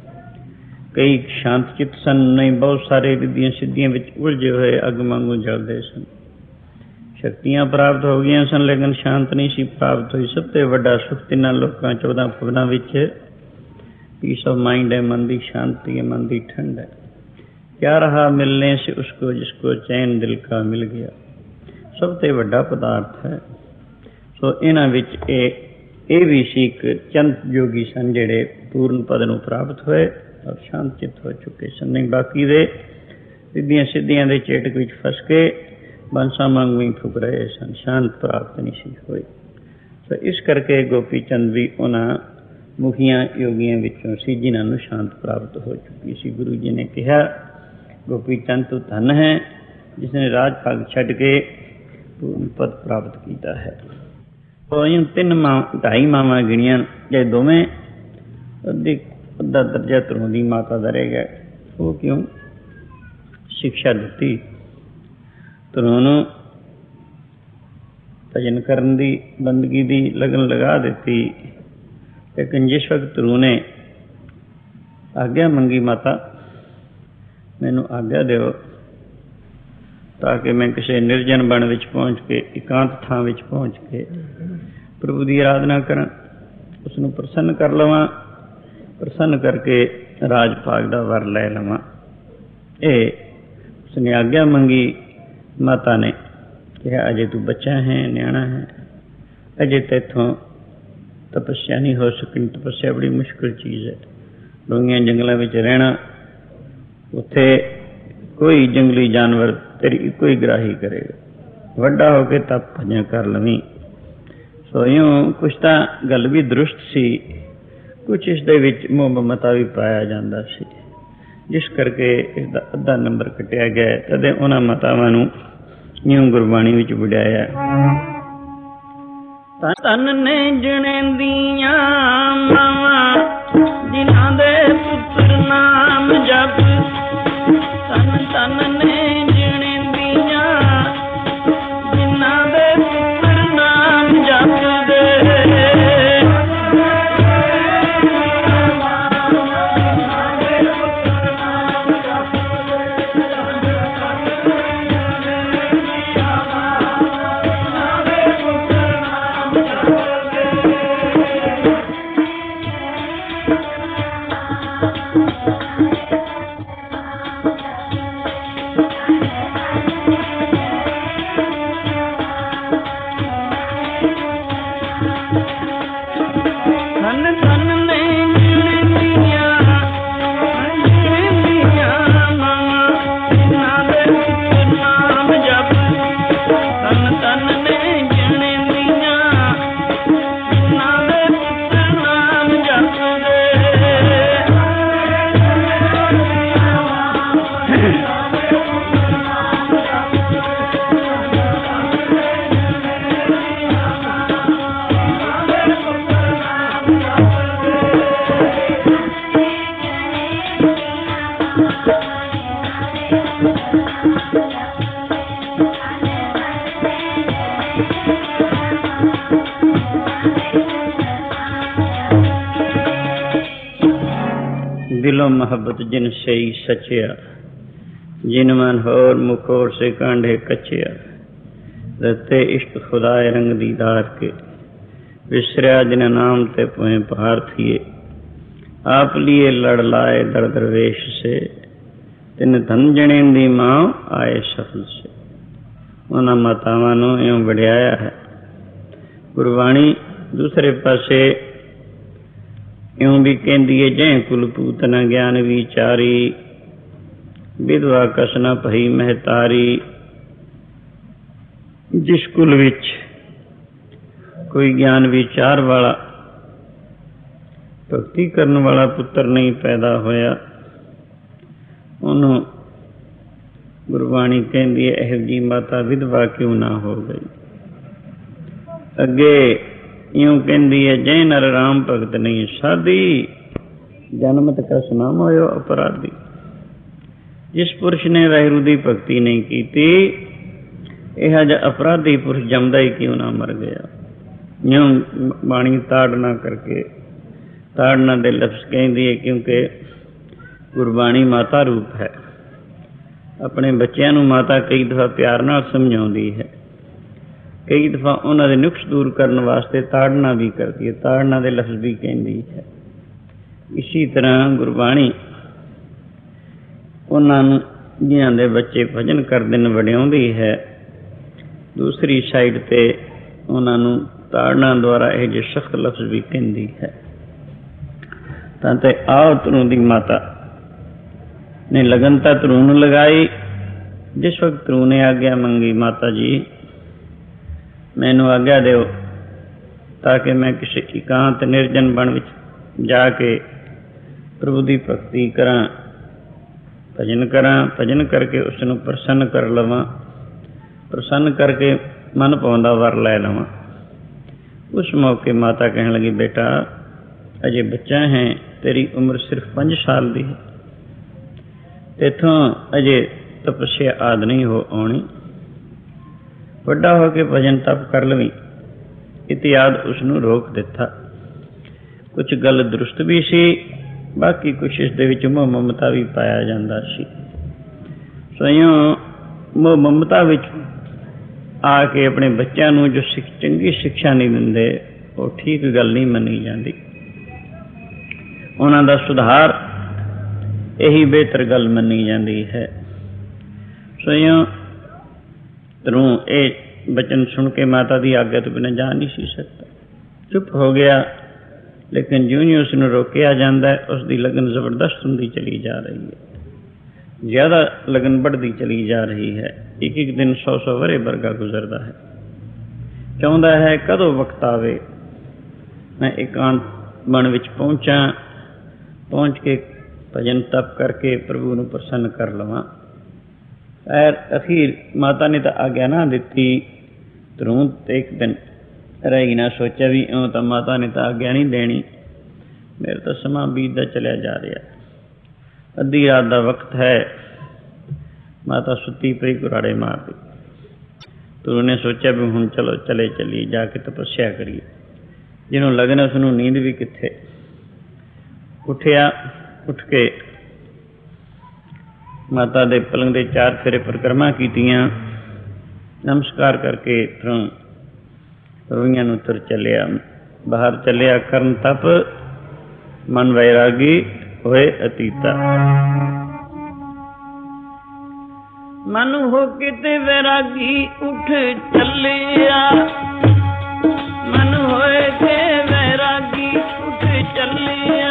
ਕਈ ਸ਼ਾਂਤ ਚਿੱਤ ਸਨ, ਨਹੀਂ ਬਹੁਤ ਸਾਰੇ ਰਿੱਧੀਆਂ ਸਿੱਧੀਆਂ ਵਿੱਚ ਉਲਝੇ ਹੋਏ ਅੱਗ ਵਾਂਗੂ ਜਲਦੇ ਸਨ। ਸ਼ਕਤੀਆਂ ਪ੍ਰਾਪਤ ਹੋ ਗਈਆਂ ਸਨ, ਲੇਕਿਨ ਸ਼ਾਂਤ ਨਹੀਂ ਸੀ ਪ੍ਰਾਪਤ ਹੋਈ। ਸਭ ਤੋਂ ਵੱਡਾ ਸੁੱਖ ਤਿੰਨਾਂ ਲੋਕਾਂ 14 ਭਵਨਾਂ ਵਿੱਚ ਪੀਸ ਆਫ ਮਾइंड है, मन की शांति है, मन की ठंड है। क्या रहा मिलने से उसको जिसको चैन दिल का मिल गया। सब तो ਵੱਡਾ ਪਦਾਰਥ ਹੈ। ਸੋ ਇਹਨਾਂ ਵਿੱਚ ਇਹ ਵੀ ਸੀ ਇੱਕ ਚੰਦ ਜੋਗੀ ਸਨ ਜਿਹੜੇ ਪੂਰਨ ਪਦ ਨੂੰ ਪ੍ਰਾਪਤ ਹੋਏ ਔਰ ਸ਼ਾਂਤ ਚਿੱਤ ਹੋ ਚੁੱਕੇ ਸਨ। ਨਹੀਂ ਬਾਕੀ ਦੇ ਸਿੱਧੀਆਂ ਸਿੱਧੀਆਂ ਦੇ ਚੇਟਕ ਵਿੱਚ ਫਸ ਕੇ ਬੰਸਾਂ ਵਾਂਗੂ ਹੀ ਫੁਕ ਰਹੇ ਸਨ, ਸ਼ਾਂਤ ਪ੍ਰਾਪਤ ਨਹੀਂ ਸੀ ਹੋਈ। ਸੋ ਇਸ ਕਰਕੇ ਗੋਪੀ ਚੰਦ ਵੀ ਉਹਨਾਂ ਮੁਖੀਆਂ ਯੋਗੀਆਂ ਵਿੱਚੋਂ ਸੀ ਜਿਨ੍ਹਾਂ ਨੂੰ ਸ਼ਾਂਤ ਪ੍ਰਾਪਤ ਹੋ ਚੁੱਕੀ ਸੀ। ਗੁਰੂ ਜੀ ਨੇ ਕਿਹਾ, ਗੋਪੀ ਚੰਦ ਤੂੰ ਧਨ ਹੈ ਜਿਸ ਨੇ ਰਾਜ ਭਾਗ ਛੱਡ ਕੇ ਪੂਰਨ ਪਦ ਪ੍ਰਾਪਤ ਕੀਤਾ ਹੈ। ਉਹ 2.5 ਮਾਵਾਂ ਗਿਣੀਆਂ, ਜੇ ਦੋਵੇਂ ਅੱਧਾ ਦਰਜਾ ਧਰੂ ਦੀ ਮਾਤਾ ਦਾ ਰਹਿ ਗਿਆ। ਉਹ ਕਿਉਂ? ਸਿੱਖਿਆ ਦਿੱਤੀ ਧਰੂ ਨੂੰ, ਭਜਨ ਕਰਨ ਦੀ, ਬੰਦਗੀ ਦੀ ਲਗਨ ਲਗਾ ਦਿੱਤੀ। ਲੇਕਿਨ ਜਿਸ ਵਕਤ ਧਰੂ ਨੇ ਆਗਿਆ ਮੰਗੀ, ਮਾਤਾ ਮੈਨੂੰ ਆਗਿਆ ਦਿਓ ਤਾਂ ਕਿ ਮੈਂ ਕਿਸੇ ਨਿਰਜਨ ਬਣ ਵਿੱਚ ਪਹੁੰਚ ਕੇ, ਇਕਾਂਤ ਥਾਂ ਵਿੱਚ ਪਹੁੰਚ ਕੇ ਪ੍ਰਭੂ ਦੀ ਆਰਾਧਨਾ ਕਰਾਂ, ਉਸਨੂੰ ਪ੍ਰਸੰਨ ਕਰ ਲਵਾਂ, ਪ੍ਰਸੰਨ ਕਰਕੇ ਰਾਜ ਭਾਗ ਦਾ ਵਰ ਲੈ ਲਵਾਂ। ਇਹ ਉਸਨੇ ਆਗਿਆ ਮੰਗੀ। ਮਾਤਾ ਨੇ ਕਿਹਾ, ਅਜੇ ਤੂੰ ਬੱਚਾ ਹੈ, ਨਿਆਣਾ ਹੈ, ਅਜੇ ਤੈਥੋਂ ਤਪੱਸਿਆ ਨਹੀਂ ਹੋ ਸਕਣੀ। ਤਪੱਸਿਆ ਬੜੀ ਮੁਸ਼ਕਿਲ ਚੀਜ਼ ਹੈ। ਡੂੰਘੀਆਂ ਜੰਗਲਾਂ ਵਿੱਚ ਰਹਿਣਾ, ਉੱਥੇ ਕੋਈ ਜੰਗਲੀ ਜਾਨਵਰ ਤੇਰੀ ਇੱਕੋ ਹੀ ਗ੍ਰਾਹੀ ਕਰੇਗਾ। ਵੱਡਾ ਹੋ ਕੇ ਤਪ ਭਜਨ ਕਰ ਲਵੀਂ। ਸੋ ਇਉਂ ਕੁਛ ਤਾਂ ਗੱਲ ਵੀ ਦਰੁਸਤ ਸੀ, ਕੁਛ ਇਸ ਦੇ ਵਿੱਚ ਮੋਹ ਮਮਤਾ ਵੀ ਪਾਇਆ ਜਾਂਦਾ ਸੀ, ਜਿਸ ਕਰਕੇ ਇਸ ਦਾ ਅੱਧਾ ਨੰਬਰ ਕੱਟਿਆ ਗਿਆ। ਤਦੇ ਉਹਨਾਂ ਮਾਤਾਵਾਂ ਨੂੰ ਇਉਂ ਗੁਰਬਾਣੀ ਵਿੱਚ ਵਡਿਆਇਆ। ਧਨ ਨੇ ਜਣੇ ਦੀਆਂ ਮਾਵਾਂ ਜਿਨ੍ਹਾਂ ਦੇ ਪੁੱਤਰ ਨਾਮ ਜਪ दिलो मोहब्बत जिन सही सचिया, जिन मन होर मुखोर से कांढे कचिया, रते इश्क खुदाए रंग दीदार के, विसरिया जिन नाम ते पुए पहाड़ थिए, आप लिए लड़ लाए दर दरवेश से, तिन धन जने दी मां आए सफल से। उन्हां मातावां नूं इउं वडियाया है। गुरबाणी दूसरे पासे इउं भी कहंदी है, जै कुलपूत न ज्ञान विचारी, विधवा कस न भई महतारी। जिस कुल विच कोई ज्ञान विचार वाला भक्ति करने वाला पुत्र नहीं पैदा होया, उन्होंने गुरबाणी कहती है एहो जी माता विधवा क्यों ना हो गई। अगे यूं कहती है, जै नर राम भगत नहीं साधी, जन्मत कस ना मोयो अपराधी। जिस पुरुष ने वाहिगुरू की भक्ति नहीं की, यह जा अपराधी पुरुष जमदा ही क्यों ना मर गया। यूं बाणी ताड़ना करके ताड़ना दे लफ्ज कहती है, क्योंकि गुरबाणी माता रूप है। अपने बच्चों नूं माता कई दफा प्यार नाल समझाउंदी है, कई दफा उन्हां दे नुक्स दूर करने वास्ते ताड़ना भी करती है, ताड़ना दे लफ्ज भी कहती है। इसी तरह गुरबाणी उन्हां नूं जिन्हां दे बच्चे भजन करदे ने वडियाउंदी है, दूसरी साइड ते उन्हां नूं ताड़ना द्वारा यह जे सख्त लफ्ज भी कहती है। तां आओ तरू दी माता ने लगनता ध्रुव नूं लगाई। जिस वक्त ध्रुव ने आग्या मंगी, माता जी मैनू आग्या दो ताकि मैं किसी एकांत निर्जन बन विच जाके प्रभु की भक्ति करा, भजन करा, भजन करके उसनूं प्रसन्न कर लवां, प्रसन्न करके मन पाउंदा वर लै लवां। उस मौके माता कहने लगी, बेटा अजे बच्चा है, तेरी उम्र सिर्फ 5 साल की है, तेथों अजे तपस्या आद नहीं हो आनी, वड्डा हो के भजन तप कर लवी। इतियाद उसनूं रोक दिता। कुछ गल दुरुस्त भी सी, बाकी कुछ इस दे विच मोह ममता भी पाया जांदा सी। स्वयं मोह ममता विच आके अपने बच्चों नूं जो चंगी शिक्षा नहीं दिंदे, वो ठीक गल नहीं मनी जाती। उन्हां दा सुधार यही बेहतर गल मनी जाती है। स्वयं ध्रुव ये बचन सुन के माता की आज्ञा तो बिना जा नहीं सी सकता, चुप हो गया। लेकिन ज्यों ज्यों उसनूं रोकिया जाता है, उसकी लगन जबरदस्त होंदी चली जा रही है, ज्यादा लगन बढ़ती चली जा रही है। एक एक दिन 100-100 वरे वर्गा गुजरता है। चाहता है कदों वक्त आवे मैं एकांत मन विच पहुंचा, पहुंच के भजन तप करके प्रभु नूं प्रसन्न कर लवां। खैर अखीर माता ने तो आग्या ना दी। ध्रुव एक दिन रही ना, सोचा भी इउं तो माता ने तो आग्या नहीं देनी, मेरे तो समा बीतदा चलिया जा रहा। अद्धी रात का वक्त है, माता सुती पई कुराड़े मारती। ध्रुव ने सोचा भी हुण चलो चले चली जाके तपस्या करिए। जिन्हों लगन उसनूं नींद भी कित्थे। उठिया, उठ के माता दे पलंग दे 4 फेरे परिक्रमा कीतियां, नमस्कार करके रवैया नूं तुर चलिया, बाहर चलिया। करन तप मन वैरागी होए अतीता। मन हो के ते वैरागी उठ चलिया, मन होए के वैरागी उठ चलिया।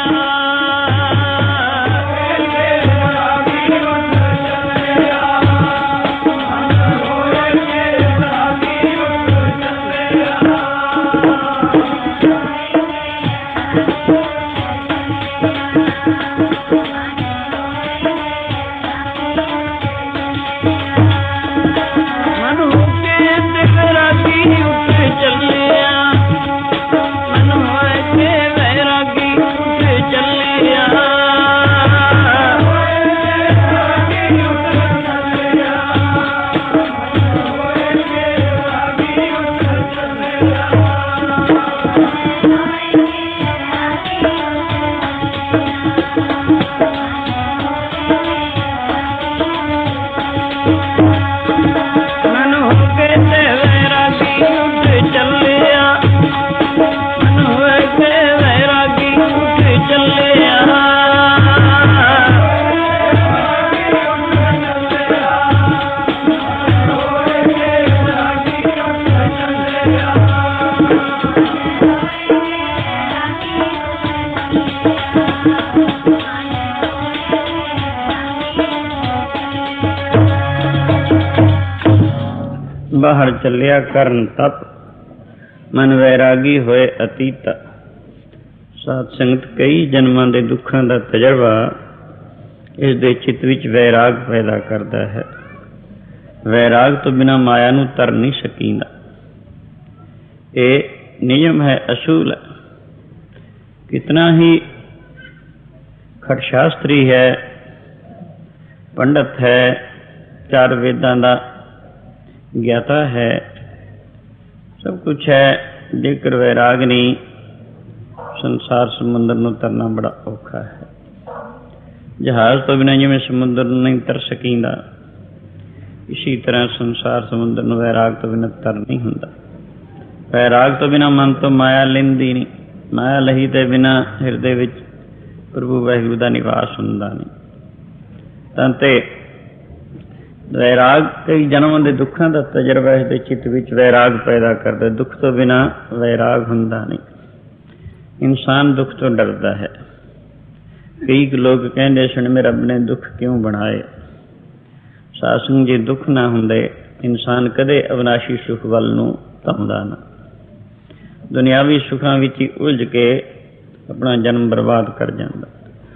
बाहर चलिया करन तप, मन वैरागी होए अतीत। साध संगत कई जन्मां दे दुखां दा तजर्बा इस दे चित्त विच वैराग पैदा करता है। वैराग तो बिना माया नूं तर नहीं सकींदा। ये नियम है, असूल है। कितना ही खटशास्त्री है, पंडित है, चार वेदां दा ज्ञाता है, सब कुछ है, जेकर वैराग नहीं, संसार समुद्र नूं तरना बड़ा औखा है। जहाज तो बिना जिवें समुद्र नहीं तर सकींदा, इसी तरह संसार समुद्र नूं वैराग तो बिना तर नहीं हुंदा। वैराग तो बिना मन तो माया लैंदी नहीं, माया लही ते बिना हिरदे विच प्रभु वाहिगुरू दा निवास हुंदा नहीं। तां ते वैराग कई जन्मां दे दुखां दा तजर्बा इस दे चित्त विच वैराग पैदा करदा। दुख तो बिना वैराग हुंदा नहीं। इंसान दुख तो डरदा है। कई लोग कहंदे सन मेरे रब ने दुख क्यों बनाए। सासंग जे दुख ना हुंदे इंसान कदे अविनाशी सुख वल नूं धमदा ना। दुनियावी सुखां विच ही उलझ के अपना जन्म बर्बाद कर जांदा।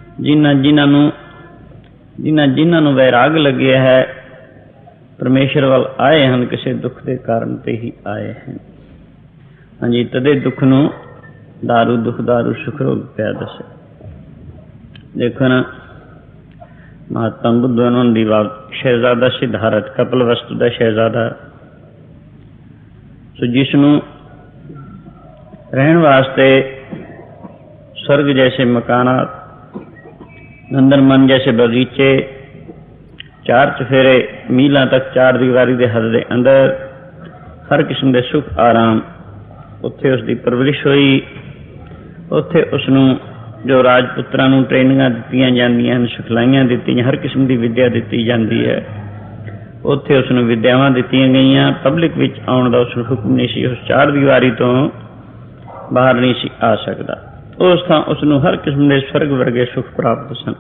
जिन्हां नूं वैराग लग्या है परमेश्वर वल आए हैं, किसी दुख के कारण ते ही आए हैं। हाँ जी, तदे दुख नूं दारू दुख दारू सुख रोग पिया दसे। देखो ना, महात्मा बुद्ध उन्होंने दी बात, शहजादा सिद्धार्थ कपिलवस्तु दा शहजादा, सो जिसनूं रहण वास्ते स्वर्ग जैसे मकानात, नंदनवन जैसे बगीचे, चार चफेरे मीलों तक चार दीवारी के हद के अंदर हर किस्म के सुख आराम, उत्थे उसकी परवरिश हुई। उत्थे उसनूं जो राजपुत्रां नूं ट्रेनिंगां दित्तियां जांदियां हन, सिखलाइयां दित्तियां, हर किस्म की विद्या दित्ती जाती है। उत्थे उसनूं विद्यावां दित्तियां गईयां। पब्लिक विच आउण दा उसनूं हुक्म नहीं सी, उस चार दीवारी तो बाहर नहीं सी आ सकदा। उस थां उसनूं हर किस्म के स्वर्ग वर्गे सुख प्राप्त सन।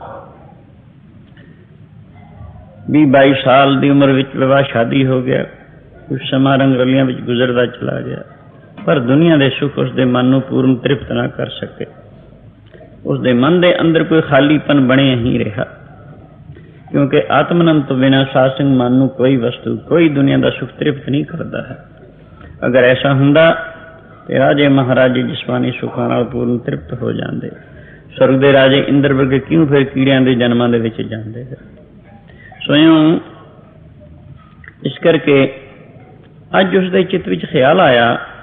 20-22 साल की उम्र विच विवाह शादी हो गया। कुछ समा रंग रलियां विच गुजरदा चला गया, पर दुनिया के सुख उसके मन नूं पूर्ण तृप्त ना कर सके। उसके मन के अंदर कोई खालीपन बने ही रहा, क्योंकि आत्मनंद तो बिना सासंग मन नूं कोई वस्तु, कोई दुनिया का सुख तृप्त नहीं करता है। अगर ऐसा हुंदा तो राजे महाराजे जिस्मानी सुखां नाल पूर्ण तृप्त हो जाते। स्वर्ग के राजे इंद्र वर्गे क्यों फिर कीड़ियां के जन्मां दे विच जांदे है। स्वयं इस करके अज उसके चित्त विच ख्याल आया,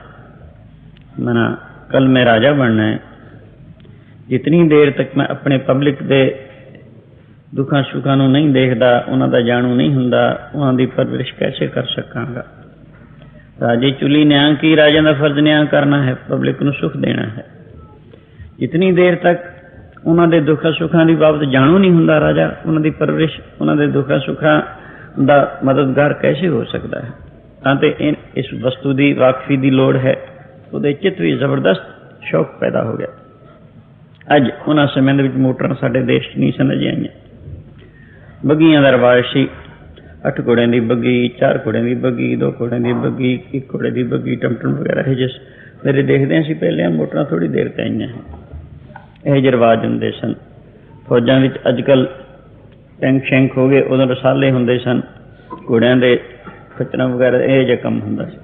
मना कल मैं राजा बनना है। जितनी देर तक मैं अपने पब्लिक के दुखा सुखा नूं नहीं देखता, उन्हां दा जाणू नहीं हुंदा, उन्हां दी परवरिश कैसे कर सकांगा। राजे चुली न्याय की, राजा का फर्ज न्याय करना है, पब्लिक नूं सुख देना है। जितनी देर तक उन्हां दे दुखा सुखां दी बाबत जाणू नहीं हुंदा राजा, उन्हां दी परवरिश, उन्हां दे दुखा सुखां दा मददगार कैसे हो सकता है। तां ते इस वस्तु की वाकफी की लोड़ है। उहदे चित्त विच जबरदस्त शौक पैदा हो गया। अज उन्हां समयां दे विच मोटरां साडे देश नहीं समझ आईयां। बग्गियां दा रिवाज सी, 8 घोड़ियां दी बग्गी, 4 घोड़ियां दी बग्गी, 2 घोड़ियां दी बग्गी, 1 घोड़े दी बग्गी, टमटम वगैरह। जिस मेरे देखते सी पहले मोटरां थोड़ी देर ते आईयां हैं। यह जो रिवाज होंदे सन। फौजां विच अजकल टैंक शैंक हो गए, उदों रसाले होंदे सन, घोड़ियां दे खच्चरां वगैरह, यह जिहा काम हुंदा सी।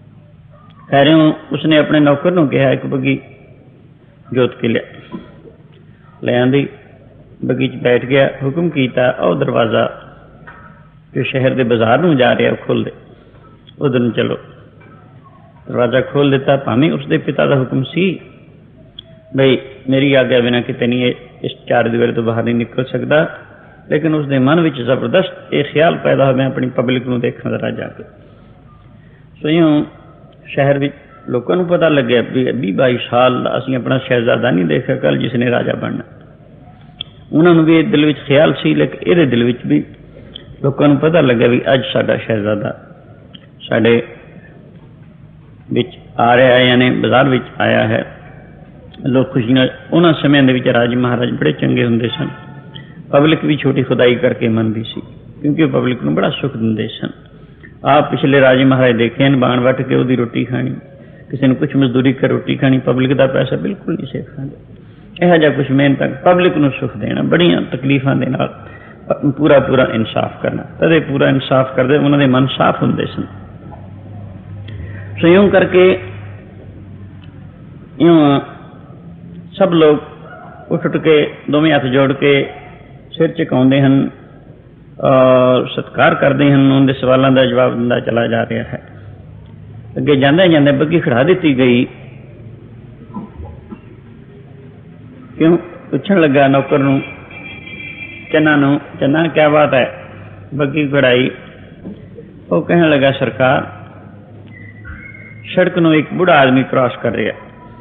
खैरों उसने अपने नौकर नूं कहा एक बग्गी जोत के ले आंदी। बग्गी च बैठ गया, हुक्म किया और दरवाज़ा जो शहर के बाजार नूं जा रहा खोल दे, उधर नूं चलो। दरवाज़ा खोल दिता। भावें उसके पिता का हुक्म सी बई मेरी आज्ञा बिना किते नहीं इस 4 दीवारी तो बाहर नहीं निकल सकता, लेकिन उसके मन में जबरदस्त एक ख्याल पैदा हो, मैं अपनी पब्लिक नूं देखना जरा जाके। स्वयं शहर में लोगों को पता लगे भी 20-22 साल असीं अपना शहजादा नहीं देखा, कल जिसने राजा बनना। उन्होंने भी दिल में ख्याल सी, लेकिन ये दिल में भी लोगों को पता लगे भी अज साडा शहजादा साडे विच आ रहा है, यानी बाजार विच आया है। लोग खुशी नाल उन्हां समयां दे विच राजे महाराज बड़े चंगे हुंदे सन। पब्लिक भी छोटी खुदाई करके मनदी सी, क्योंकि पब्लिक नूं बड़ा सुख दिंदे सन। ਆਪ ਪਿਛਲੇ ਰਾਜੇ ਮਹਾਰਾਜ ਦੇਖੇ ਹਨ, ਬਾਣ ਵੱਟ ਕੇ ਉਹਦੀ ਰੋਟੀ ਖਾਣੀ, ਕਿਸੇ ਨੂੰ ਕੁਛ ਮਜ਼ਦੂਰੀ ਕਰ ਰੋਟੀ ਖਾਣੀ, ਪਬਲਿਕ ਦਾ ਪੈਸਾ ਬਿਲਕੁਲ ਨਹੀਂ ਸੇਫ ਖਾਂਦੇ। ਇਹੋ ਜਿਹਾ ਕੁਛ ਮਿਹਨਤ ਪਬਲਿਕ ਨੂੰ ਸੁੱਖ ਦੇਣਾ, ਬੜੀਆਂ ਤਕਲੀਫਾਂ ਦੇ ਨਾਲ ਪੂਰਾ ਪੂਰਾ ਇਨਸਾਫ ਕਰਨਾ। ਤਦੇ ਪੂਰਾ ਇਨਸਾਫ ਕਰਦੇ ਉਹਨਾਂ ਦੇ ਮਨ ਸਾਫ਼ ਹੁੰਦੇ ਸਨ। ਸੋ ਇਉਂ ਕਰਕੇ ਇਉਂ ਸਭ ਲੋਕ ਉੱਠ ਕੇ ਦੋਵੇਂ ਹੱਥ ਜੋੜ ਕੇ ਸਿਰ ਝੁਕਾਉਂਦੇ ਹਨ ਔਰ ਸਤਿਕਾਰ ਕਰਦੇ ਹਨ। ਉਹਨਾਂ ਦੇ ਸਵਾਲਾਂ ਦਾ ਜਵਾਬ ਦਿੰਦਾ ਚਲਾ ਜਾ ਰਿਹਾ ਹੈ। ਅੱਗੇ ਜਾਂਦੇ ਜਾਂਦੇ ਬੱਗੀ ਖੜਾ ਦਿੱਤੀ ਗਈ। ਕਿਉਂ ਪੁੱਛਣ ਲੱਗਾ ਨੌਕਰ ਨੂੰ, ਚੰਨਾ ਨੂੰ, ਚੰਨਾ ਕਿਆ ਬਾਤ ਹੈ? ਬੱਗੀ ਖੜਾਈ। ਉਹ ਕਹਿਣ ਲੱਗਾ, ਸਰਕਾਰ ਸੜਕ ਨੂੰ ਇੱਕ ਬੁੱਢਾ ਆਦਮੀ ਕ੍ਰਾਸ ਕਰ ਰਿਹਾ,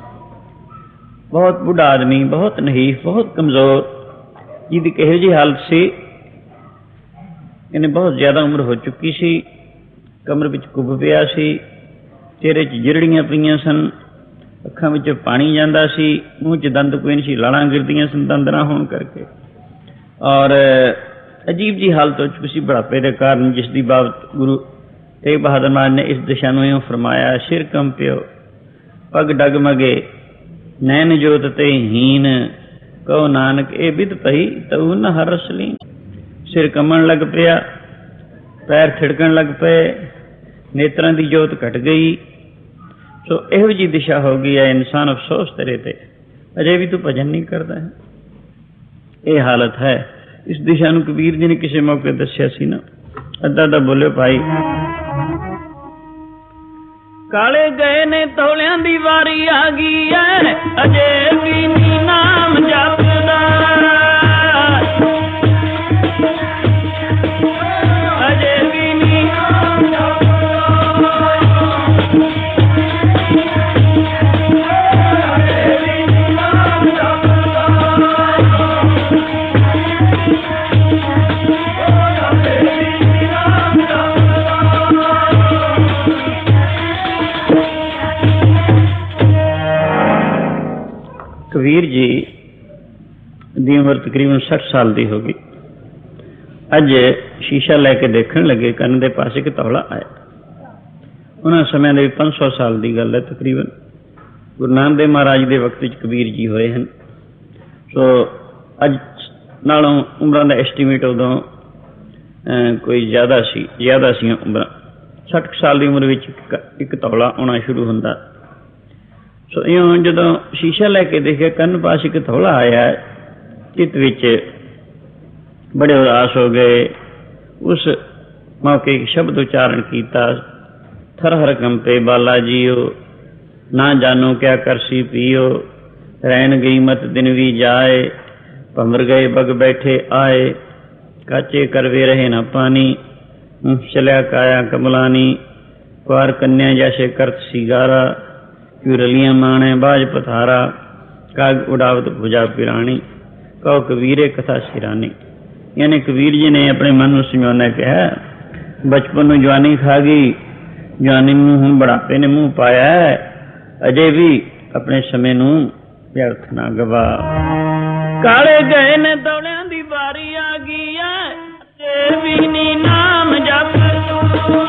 ਬਹੁਤ ਬੁੱਢਾ ਆਦਮੀ, ਬਹੁਤ ਨਹੀਫ, ਬਹੁਤ ਕਮਜ਼ੋਰ, ਜਿਹਦੀ ਕਿਹੋ ਜਿਹੀ ਹਾਲਤ ਸੀ, ਇਹਨੇ ਬਹੁਤ ਜ਼ਿਆਦਾ ਉਮਰ ਹੋ ਚੁੱਕੀ ਸੀ, ਕਮਰ ਵਿੱਚ ਕੁੱਬ ਪਿਆ ਸੀ, ਚਿਹਰੇ 'ਚ ਜਿਰੜੀਆਂ ਪਈਆਂ ਸਨ, ਅੱਖਾਂ ਵਿੱਚ ਪਾਣੀ ਜਾਂਦਾ ਸੀ, ਮੂੰਹ 'ਚ ਦੰਦ ਕੋਈ ਨਹੀਂ ਸੀ, ਲਾਲਾਂ ਗਿਰਦੀਆਂ ਸਨ ਦੰਦ ਨਾ ਹੋਣ ਕਰਕੇ, ਔਰ ਅਜੀਬ ਜੀ ਹਾਲਤ ਹੋ ਚੁੱਕੀ ਸੀ ਬੁਢਾਪੇ ਦੇ ਕਾਰਨ, ਜਿਸ ਦੀ ਬਾਬਤ ਗੁਰੂ ਤੇਗ ਬਹਾਦਰ ਮਹਾਰਾਜ ਨੇ ਇਸ ਦਿਸ਼ਾ ਨੂੰ ਇਉਂ ਫਰਮਾਇਆ, ਸਿਰ ਕੰਪਿਓ ਪੱਗ ਡਗਮਗੇ ਨੈਣ ਜੋਤ ਤੇ ਹੀਨ, ਕਹੋ ਨਾਨਕ ਇਹ ਬਿਧ ਪਈ ਤਉ ਨ ਹਰਸ ਲੀਨ। ਸਿਰ ਕੰਮਣ ਲੱਗ ਪਿਆ, ਪੈਰ ਥਿੜਕਣ ਲੱਗ ਪਏ, ਨੇਤਰਾਂ ਦੀ ਜੋਤ ਘਟ ਗਈ। ਸੋ ਇਹੋ ਜਿਹੀ ਦਿਸ਼ਾ ਹੋ ਗਈ ਹੈ, ਇਨਸਾਨ ਅਫਸੋਸ ਤੇਰੇ ਤੇ, ਅਜੇ ਵੀ ਤੂੰ ਭਜਨ ਨਹੀਂ ਕਰਦਾ ਹੈ। ਇਹ ਹਾਲਤ ਹੈ। ਇਸ ਦਿਸ਼ਾ ਨੂੰ ਕਬੀਰ ਜੀ ਨੇ ਕਿਸੇ ਮੌਕੇ ਦੱਸਿਆ ਸੀ ਨਾ, ਅੱਧਾ ਅੱਧਾ ਬੋਲਿਓ ਭਾਈ। ਕਾਲੇ ਗਏ ਨੇ ਤੌਲਿਆਂ ਦੀ ਵਾਰੀ ਆ ਗਈ ਐ, ਅਜੇ ਵੀ ਨੀ ਨਾਮ ਜਪਦਾ, ਅਜੇ ਵੀ ਨੀ ਨਾਮ ਜਪਦਾ, ਅਜੇ ਵੀ ਨੀ ਨਾਮ ਜਪਦਾ, ਅਜੇ ਵੀ ਨੀ ਨਾਮ ਜਪਦਾ। ਕਬੀਰ ਜੀ ਦੀ ਉਮਰ ਤਕਰੀਬਨ 60 ਸਾਲ ਦੀ ਹੋ ਗਈ। ਅੱਜ ਸ਼ੀਸ਼ਾ ਲੈ ਕੇ ਦੇਖਣ ਲੱਗੇ, ਕੰਨ ਦੇ ਪਾਸੇ ਇੱਕ ਤੌਲਾ ਆਇਆ। ਉਹਨਾਂ ਸਮਿਆਂ ਦੇ 500 ਸਾਲ ਦੀ ਗੱਲ ਹੈ ਤਕਰੀਬਨ। ਗੁਰੂ ਨਾਨਕ ਦੇਵ ਮਹਾਰਾਜ ਦੇ ਵਕਤ ਵਿੱਚ ਕਬੀਰ ਜੀ ਹੋਏ ਹਨ। ਸੋ ਅੱਜ ਨਾਲੋਂ ਉਮਰਾਂ ਦਾ ਐਸਟੀਮੇਟ ਉਦੋਂ ਕੋਈ ਜ਼ਿਆਦਾ ਸੀ ਉਮਰਾਂ। 60 ਸਾਲ ਦੀ ਉਮਰ ਵਿੱਚ ਇੱਕ ਤੌਲਾ ਆਉਣਾ ਸ਼ੁਰੂ ਹੁੰਦਾ। ਸੋ ਇਉਂ ਜਦੋਂ ਸ਼ੀਸ਼ਾ ਲੈ ਕੇ ਦੇਖਿਆ, ਕੰਨ ਪਾਸ ਇੱਕ ਤੌਲਾ ਆਇਆ, ਚਿੱਤ ਵਿੱਚ ਬੜੇ ਉਦਾਸ ਹੋ ਗਏ। ਉਸ ਮੌਕੇ ਇੱਕ ਸ਼ਬਦ ਉਚਾਰਨ ਕੀਤਾ, ਥਰ ਹਰ ਕੰਪੇ ਬਾਲਾ ਜੀਓ, ਨਾ ਜਾਨੋ ਕਿਆ ਕਰਸੀ ਪੀਓ, ਰਹਿਣ ਗਈ ਮਤ ਦਿਨ ਵੀ ਜਾਏ, ਭੰਵਰ ਗਏ ਬਗ ਬੈਠੇ ਆਏ, ਕਾਚੇ ਕਰਵੇ ਰਹੇ ਨਾ ਪਾਣੀ, ਚਲਿਆ ਕਾਇਆ ਕਮਲਾਨੀ, ਕੁਆਰ ਕੰਨਿਆ ਜੈਸੇ ਕਰਤ ਸਿਗਾਰਾ, क्यों रलियां माणे बाज पथारा, काग उड़ावत भुजा पिरानी, कहो कबीरे कथा सिरानी। यानी कबीर जी ने अपने मन में समझाना कहा, बचपन में जवानी खा गई, जवानी में हुण बुढ़ापे ने मुंह पाया है, अजे भी अपने समय नूं व्यर्थ ना गवा। काले गए ने दौड़ियां दी बारी आ गई है, अजे भी नी नाम जप तू,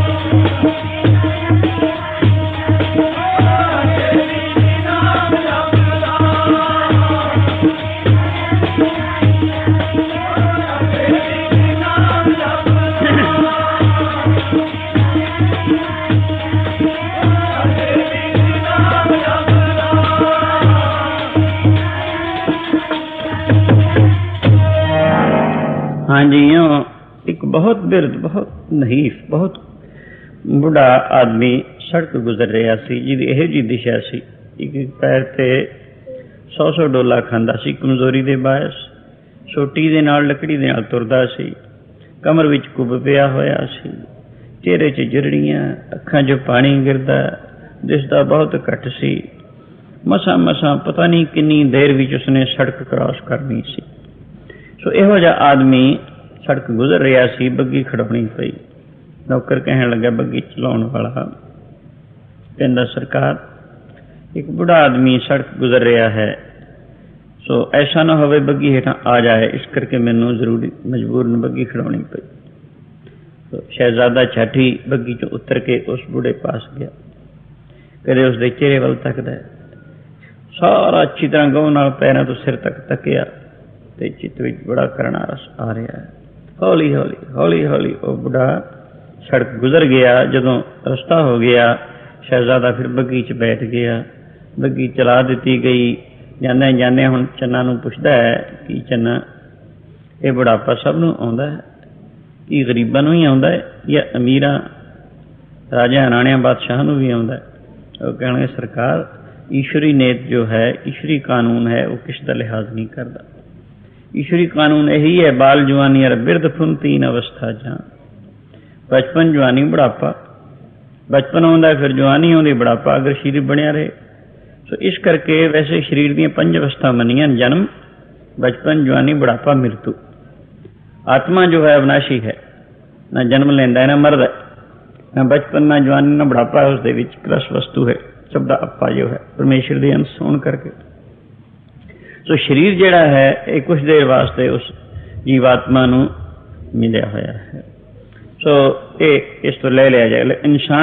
हाँ जी। एक बहुत बिरध, बहुत नहीफ, बहुत बुढ़ा आदमी सड़क गुजर रहा सी, जिहदी इहो जी दिशा सी। एक पैर ते 100 डोला खांदा सी कमजोरी दे बायस, सोटी दे नाल लकड़ी दे नाल तुरदा सी, कमर विच कुब पिया होया सी, चेहरे च जरड़ियां, अखां 'चों पानी गिरदा, दिसदा बहुत घट सी। मसां मसां पता नहीं किन्नी देर विच उसने सड़क क्रॉस करनी सी। सो इहो जिहा आदमी सड़क गुजर रहा सी, बग्गी खड़ाउणी पई। नौकर कहण लगा, बग्गी चलाउण वाला कहंदा, सरकार एक बुढ़ा आदमी सड़क गुजर रहा है, सो ऐसा ना होवे बग्गी हेठां आ जाए, इस करके मैनूं जरूरी मजबूरन बग्गी खड़ाउणी पई। शहजादा छाठी बग्गी चों उतर के उस बूढ़े पास गया, कदे उसके चेहरे वाल तकदा है, सारा अच्छी तरह गौं नाल पैरों तो सिर तक तकिया ते चित्त विच बड़ा करना रस आ रहा है। हौली हौली हौली हौली वो बुढ़ा सड़क गुजर गया। जदों रस्ता हो गया शहजादा फिर बग्गी च बैठ गया, बग्गी चला दी गई। जाने जाने हुण चन्ना नूं पुछदा है कि चन्ना ये बुढ़ापा सब नूं आउंदा है कि गरीबां नूं ही आउंदा है या अमीरां राजा राणियां बादशाह नूं भी आउंदा है? वो कहणगे सरकार ईश्वरी नेत जो है, ईश्वरी कानून है, वो किस का लिहाज नहीं करता। ईश्वरी कानून यही है, बाल जवानी और बिरध फुन तीन अवस्था जान। बचपन जवानी बुढ़ापा, बचपन आउंदा फिर जवानी आउंदी बुढ़ापा अगर शरीर बनिया रहे। तो इस करके वैसे शरीर दी 5 अवस्था मनियां, जन्म, बचपन, जवानी, बुढ़ापा, मृत्यु। आत्मा जो है अविनाशी है, ना जन्म लेंदा है ना मरदा, ना बचपन ना जवानी ना बुढ़ापा, उसदे विच रस वस्तु है, सब दा अपा जो है परमेश्वर दे अंश होण करके। तो शरीर जिहड़ा है ये कुछ देर वास्ते उस जीवात्मा नूं मिलिया होया है। सो ये इस तो ले लिया जाए।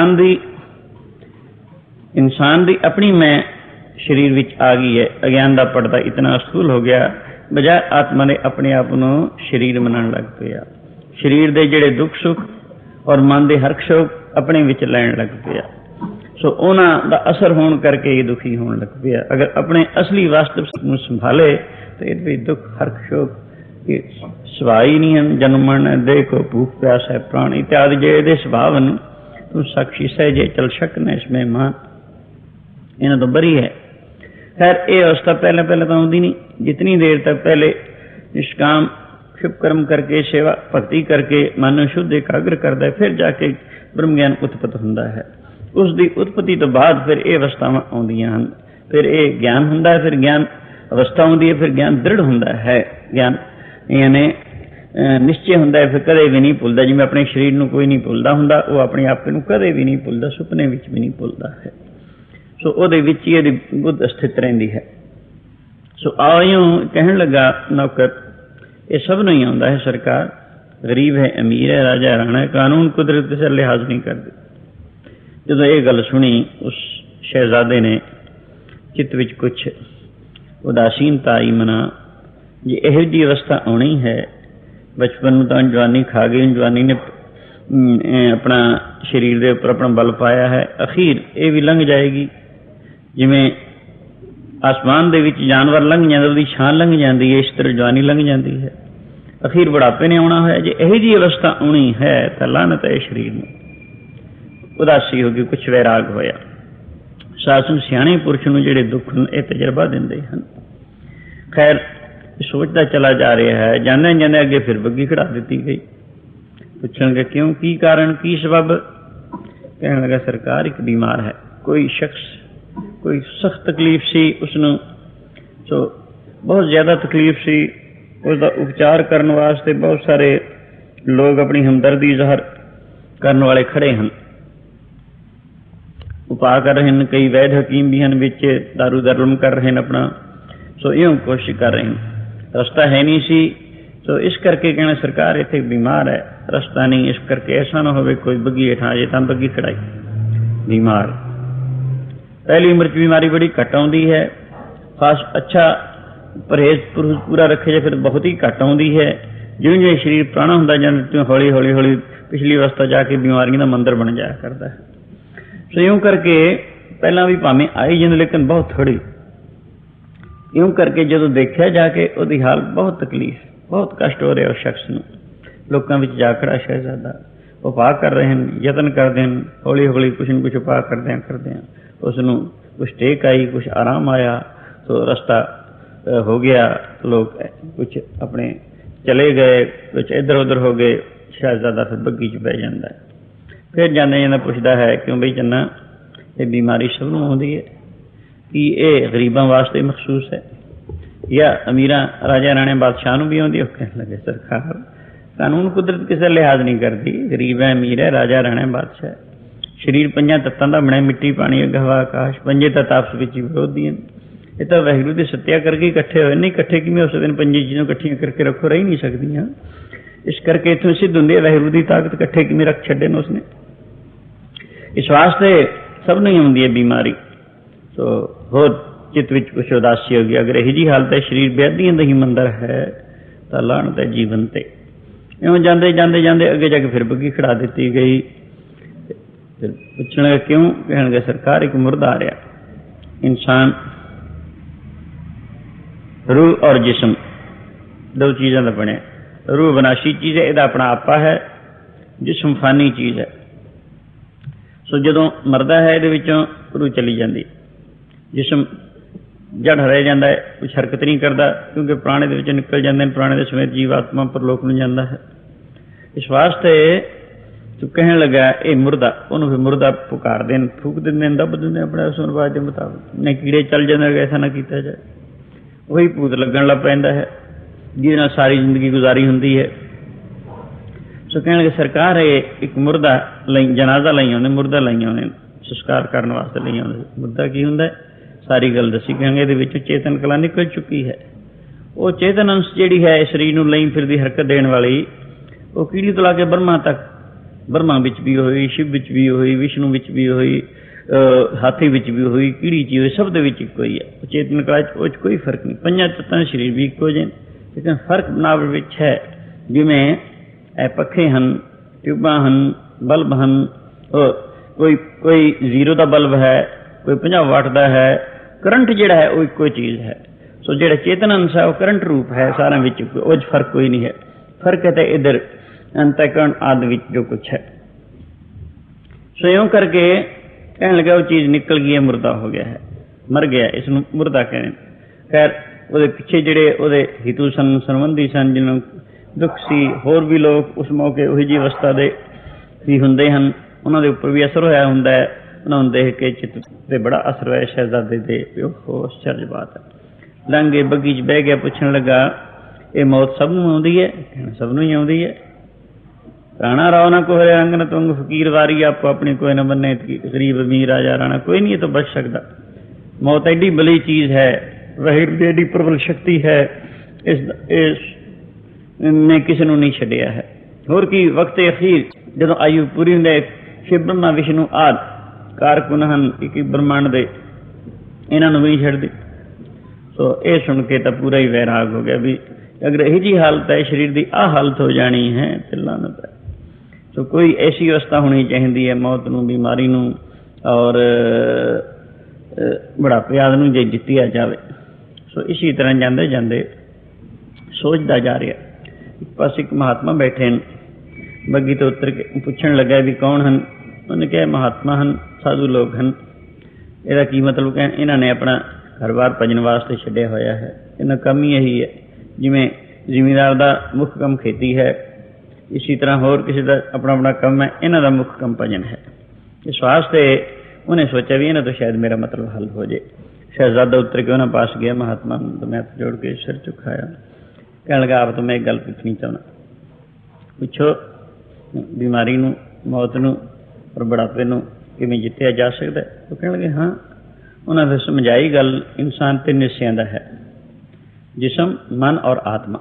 इंसान दी अपनी मैं शरीर विच आ गई है। अज्ञान दा पर्दा इतना स्थूल हो गया, बजाय आत्मा ने अपने आप नूं शरीर मनण लग पिया। शरीर दे जिहड़े दुख सुख और मन दे हर्ख शोक अपने विच लैण लग पिया। सो उन्हां दा असर होण करके ये दुखी होण लग पिया। अगर अपने असली वास्तव नूं संभाले तो ये दुख हर्ख शोक सवाई नहीं है। जन्म मरण देखो भूख प्यास है प्राण इत्यादि जे स्वभाव तू साक्षी सहजे चल शक न इसमें मान, इन्हां तो बरी है। खैर ये अवस्था पहले पहले तो आउंदी नहीं। जितनी देर तक पहले निष्काम शुभ कर्म करके सेवा भक्ति करके मन शुद्ध एकाग्र करता है, फिर जाके ब्रह्म ज्ञान उत्पत्त हुंदा है। उसकी उत्पत्ति तो बाद फिर ये अवस्थावां आउंदियां हन, फिर ये ज्ञान हुंदा है, फिर ज्ञान अवस्था आउंदी है, फिर ज्ञान दृढ़ हुंदा है। ज्ञान यानी निश्चय हुंदा है, फिर कदे भी नहीं भुलदा। जिवें अपने शरीर नूं कोई नहीं भुलदा हुंदा, वो अपने आप नूं कदे भी नहीं भुलदा, सुपने विच भी नहीं भुलदा है। सो उहदे विच ही इहदी बुद्ध स्थित रहिंदी है। सो आयों कहण लगा नौकर ये सब नहीं आउंदा है सरकार, गरीब है अमीर है राजा राणा है, कानून कुदरत किसी लिहाज नहीं करते। जदों ये गल सुनी उस शहजादे ने चित्त विच कुछ उदासीनता आई मना, जे इहो जी अवस्था आनी है, बचपन में तो जवानी खा गई, जवानी ने अपना शरीर के उपर अपना बल पाया है, अखीर ये भी लंघ जाएगी। जिमें आसमान दे विच जानवर लंघ जाते, उसकी छां लंघ जाती है, इस तरह जवानी लंघ जाती है, अखीर बुढ़ापे ने आना है। जे इहो जी अवस्था आनी है तो लानत है शरीर में। उदासी होगी, कुछ वैराग होया। सासू सियाणे पुरुष नूं जिहड़े दुख ये तजर्बा दिंदे हन। खैर सोचता चला जा रहा है, जाने जाने अगे फिर बग्गी खड़ा दी गई। पूछणगे क्यों, की कारण, की सबब? कहने लगा सरकार एक बीमार है, कोई शख्स कोई सख्त तकलीफ सी उसनूं, तो बहुत ज़्यादा तकलीफ सी, उसका उपचार करने वास्ते बहुत सारे लोग अपनी हमदर्दी ज़ाहिर करने वाले खड़े हैं, उपाय कर रहे हैं। कई वैद हकीम भी हैं, विच दारू दरलम कर रहे हैं अपना, सो यूं कोशिश कर रहे हैं। रास्ता है नहीं सी, तो इस करके कहना सरकार इत्थे बीमार है, रास्ता नहीं, इस करके ऐसा ना हो कोई बग्गी हेठां जे तां बग्गी खड़ाई। बीमार पहली उम्र च बीमारी बड़ी घट आउंदी है, खास अच्छा परहेज पूरा रखे जाए फिर बहुत ही घट आउंदी है। जिवें जिवें शरीर पुराना हुंदा जांदा त्यों हौली हौली हौली पिछली अवस्था जाके बीमारियों का मंदिर बन जाया करता है। सो यूं करके पहला भी भावें आई जांदी लेकिन बहुत थोड़ी। यूं करके जदों देखा जाके उसकी हालत बहुत तकलीफ, बहुत कष्ट हो रहा उस शख्स नूं। लोकां विच जा खड़ा शहजादा उपाय कर रहे हैं, यतन करते हैं, हौली हौली कुछ न कुछ उपाय करते हैं उसनूं कुछ टेक आई, कुछ आराम आया, तो रास्ता हो गया। लोग कुछ अपने चले गए, कुछ इधर उधर हो गए। शहजादा फिर बग्गी च बह जाता है, फिर जाने जाना पूछता है क्यों बई चन्ना ये बीमारी सब नूं आउंदी है, कि ये गरीबां वास्ते मखसूस है या अमीरां राजा राणे बादशाह नूं भी आउंदी है? कहने लगे सरकार कानून कुदरत किसी लिहाज नहीं करती, गरीब है अमीर है राजा राणे बादशाह। शरीर 5 तत्तां दा बणिया, मिट्टी पानी हवा आकाश, 5 तत्त आपस विच विरोधी हैं। ये तो वाहिगुरू की सत्या करके इकट्ठे होए नहीं, इकट्ठे किवें उस दिन 5 चीज़ों इकट्ठियां करके रखो, रही नहीं सकदियां। इस करके इत्थों सिद्ध हुंदी है वाहिगुरू दी ताकत इकट्ठे किवें रख छड्डे ने उसने। इस वास्ते सब नहीं आउंदी है बीमारी। तो होर चित्त विच कुछ उदासी हो गई, अगर यही जी हालत है शरीर बेअदीआं दा ही मंदिर है तां लाणत है जीवन ते। इउं जांदे जांदे जांदे अगे जाके फिर बग्गी खड़ा दित्ती गई। फिर पुछण लगे क्यों? कहण लगे सरकार एक मुर्दा आ रहा। इंसान रूह और जिस्म दो चीज़ों का बनिया। रूह विनाशी चीज़ है, इहदा अपना आपा है, जिस्म फानी चीज़ है। सो जदों मरदा है इहदे विचों रूह चली जाती, जिस्म जड़ रह जाता है, कुछ हरकत नहीं करता क्योंकि पुराने दे विचों निकल जाते हैं, पुराने दे समेत जीव आत्मा परलोक नूं जांदा है। इस वास्ते तो कहण लगा ये मुर्दा, उन्होंने फिर मुर्दा पुकार देन, फूक देंगे, दब देंगे अपने उस रिवाज के मुताबिक। नहीं कीड़े चल जाते, ऐसा ना किया जाए, वही भूत लगन लग पैंदा है जिहदे नाल सारी जिंदगी गुजारी हुंदी है। सो कहण लगे सरकार है एक मुर्दा लई जनाजा लई आउंदे, मुर्दा लई आउंदे संस्कार करने वास्ते लई आउंदे। मुर्दा की हुंदा है सारी गल दसी। कहेंगे इहदे विचों चेतन कला निकल चुकी है। वो चेतन अंश जिहड़ी है शरीर नूं लई फिरदी हरकत देण वाली, वो कीड़ी तो ला के ब्रह्मा तक, ब्रह्मा विच भी होई, शिव विच भी होई, विष्णु विच भी होई, हाथी विच भी होई, कीड़ी च होई, सब दे विच इक्को ही है। चेतन कला च कोई फर्क नहीं। पंजां तत्तां शरीर भी इक्को जिहे, लेकिन फर्क बनावट विच है। जिवें पखे हन, ट्यूबां हन, बल्ब हन, कोई 0 का बल्ब है, कोई 50 वाट का है। करंट जिहड़ा है वो इक्को चीज़ है। सो जिहड़ा चेतन अंश है वो करंट रूप है, सारा विच वो फर्क कोई नहीं है। फर्क है तो इधर अंतःकरण आदि विच जो कुछ है। सो यूं करके कहने लगा वो चीज़ निकल गई है, मुर्दा हो गया है, मर गया, इसनूं मुर्दा कहने। खैर वो पिछे जिहड़े उहदे हितू सन, संबंधी सन, जिन्हों दुख सी, होर भी लोग उस मौके उही जी अवस्था दे ही हुंदे हन, उन्हां दे उपर भी असर होया हुंदा है। उन्होंने देख के चित्त ते बड़ा असर होया शहजादे दे। ओहो आश्चर्य बात है। लंघे बग्गी च बह गया, पुछण लगा ये मौत सब नूं आउंदी है? सब नूं ही आउंदी है। राणा राव ना कोहरे अंग न तुंग फकीर वारी, आपको अपनी कोई न बने, गरीब अमीर राजा राणा कोई नहीं है तो बच सकता। मौत एडी बली चीज़ है, वाहिगुरू दी एडी प्रबल शक्ति है, इस ने किसी नूं नहीं छड्डिया है। होर की वक्त अखीर जदों आयु पूरी हुंदे, शिव ब्रह्मा विष्णु आदि कारकुन हन एक ब्रह्मांड दे, इन्हां नूं भी नहीं छड्डदी। सो ये सुन के तो पूरा ही वैराग हो गया भी अगर यही जी हालत है, शरीर की आ हालत हो जानी है तो लानत है। सो कोई ऐसी अवस्था होनी चाहिए है मौत नूं, बीमारी नूं और बुढ़ापे आदि नूं जे जित्तिया जाए। सो इसी तरह जाते जाते सोचता जा रहा। एक पास एक महात्मा बैठे हैं, बग्गी तो उतर के पुछण लगा भी कौन हन? उन्होंने कहा महात्मा हन, साधु लोग हन। ਇਹਦਾ ਕੀ मतलब कह इन्हों ने अपना घर बार भजन वास्ते छड्डिया होया है। इन्हां काम ही यही है, जिमें जिमीदार का मुख काम खेती है, इसी तरह होर किसी का अपना अपना काम है, इन्हां दा मुख काम भजन है। इस वास्ते उन्हें सोचा भी इन्हां तो शायद मेरा मतलब हल हो जाए। शहजादा उतर के उन्होंने पास गया महात्मा, तो मैं हाथ जोड़ के सिर झुकाया, कहने लगा आप तो मैं एक गल पूछनी चाहना, पूछो बीमारी नूं, मौत नूं और बुढ़ापे नूं किवें जित्तिया जा सकता है? तो कहने लगे हाँ। उन्होंने फिर समझाई गल, इंसान तीन हिस्सों का है, जिस्म, मन और आत्मा।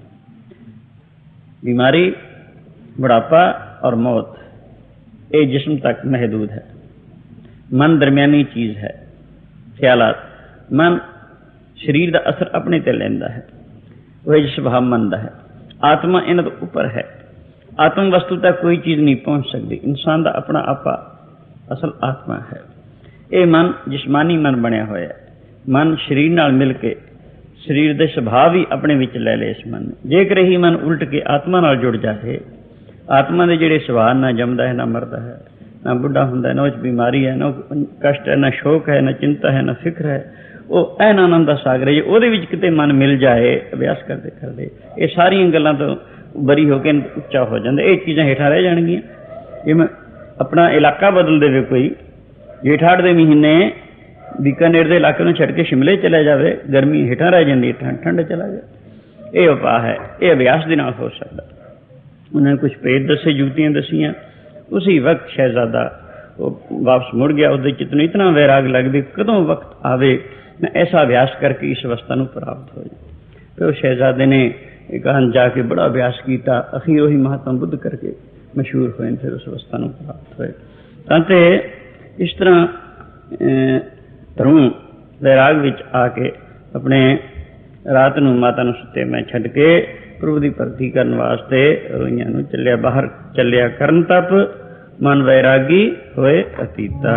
बीमारी, बुढ़ापा और मौत ये जिस्म तक महदूद है। मन दरमियानी चीज़ है, ख्यालात। मन शरीर का असर अपने ते लैंदा है, वह स्वभाव मन का है। आत्मा इन्हां तो उपर है। आत्म वस्तु तक कोई चीज़ नहीं पहुँच सकती। इंसान का अपना आपा असल आत्मा है। ये मन जिस्मानी मन बनया होया है। मन शरीर नाल मिल के शरीर के सुभाव ही अपने विच ले ले। इस मन जेकर ही मन उल्ट के आत्मा नाल जुड़ जाए, आत्मा के जिहड़े सुभाव ना जमदा है, ना मरदा है, ना बुढ़ा हुंदा है, ना उस बीमारी है, ना कष्ट है, ना शोक है, ना चिंता है, ना फिक्र है, वो ऐन आनंद का सागर है। जो वो किते मन मिल जाए अभ्यास करते करते, ये सारियां गल्लां तो बरी होकर उच्चा हो जाता। ये चीज़ां हेठां रह जाणगियां। जिवें अपना इलाका बदल दे कोई, जेठाड़ के महीने बीकानेर के इलाके में छड़ के शिमले चला जाए, गर्मी हेठां रह जाती, ठंड चला जाए। ये उपाय है, ये अभ्यास के नाल हो सकता। उन्होंने कुछ पेट दसे, जुगतियां दसियां। उसी वक्त शहजादा वो वापस मुड़ गया। उसके चित्त में इतना वैराग लगती, कदों वक्त आवे मैं ऐसा अभ्यास करके इस अवस्था को प्राप्त हो जाए। फिर उस शहजादे ने कहन जाके बड़ा अभ्यास किया, अखीर वही महात्मा बुद्ध करके मशहूर हुए, फिर उस अवस्था को प्राप्त हुए। तांते इस तरह धर्म वैराग विच आके अपने रात नूं माता नूं सुते मैं छड्ड के प्रभु की भगती करने वास्ते रोइयां नूं चलिया, बाहर चलिया करन तप, मन वैरागी होए अतीता।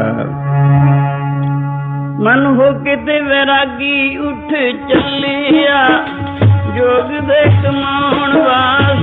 मन हो के ते वैरागी उठ चलिया, जोग दे कमाउण वास्ते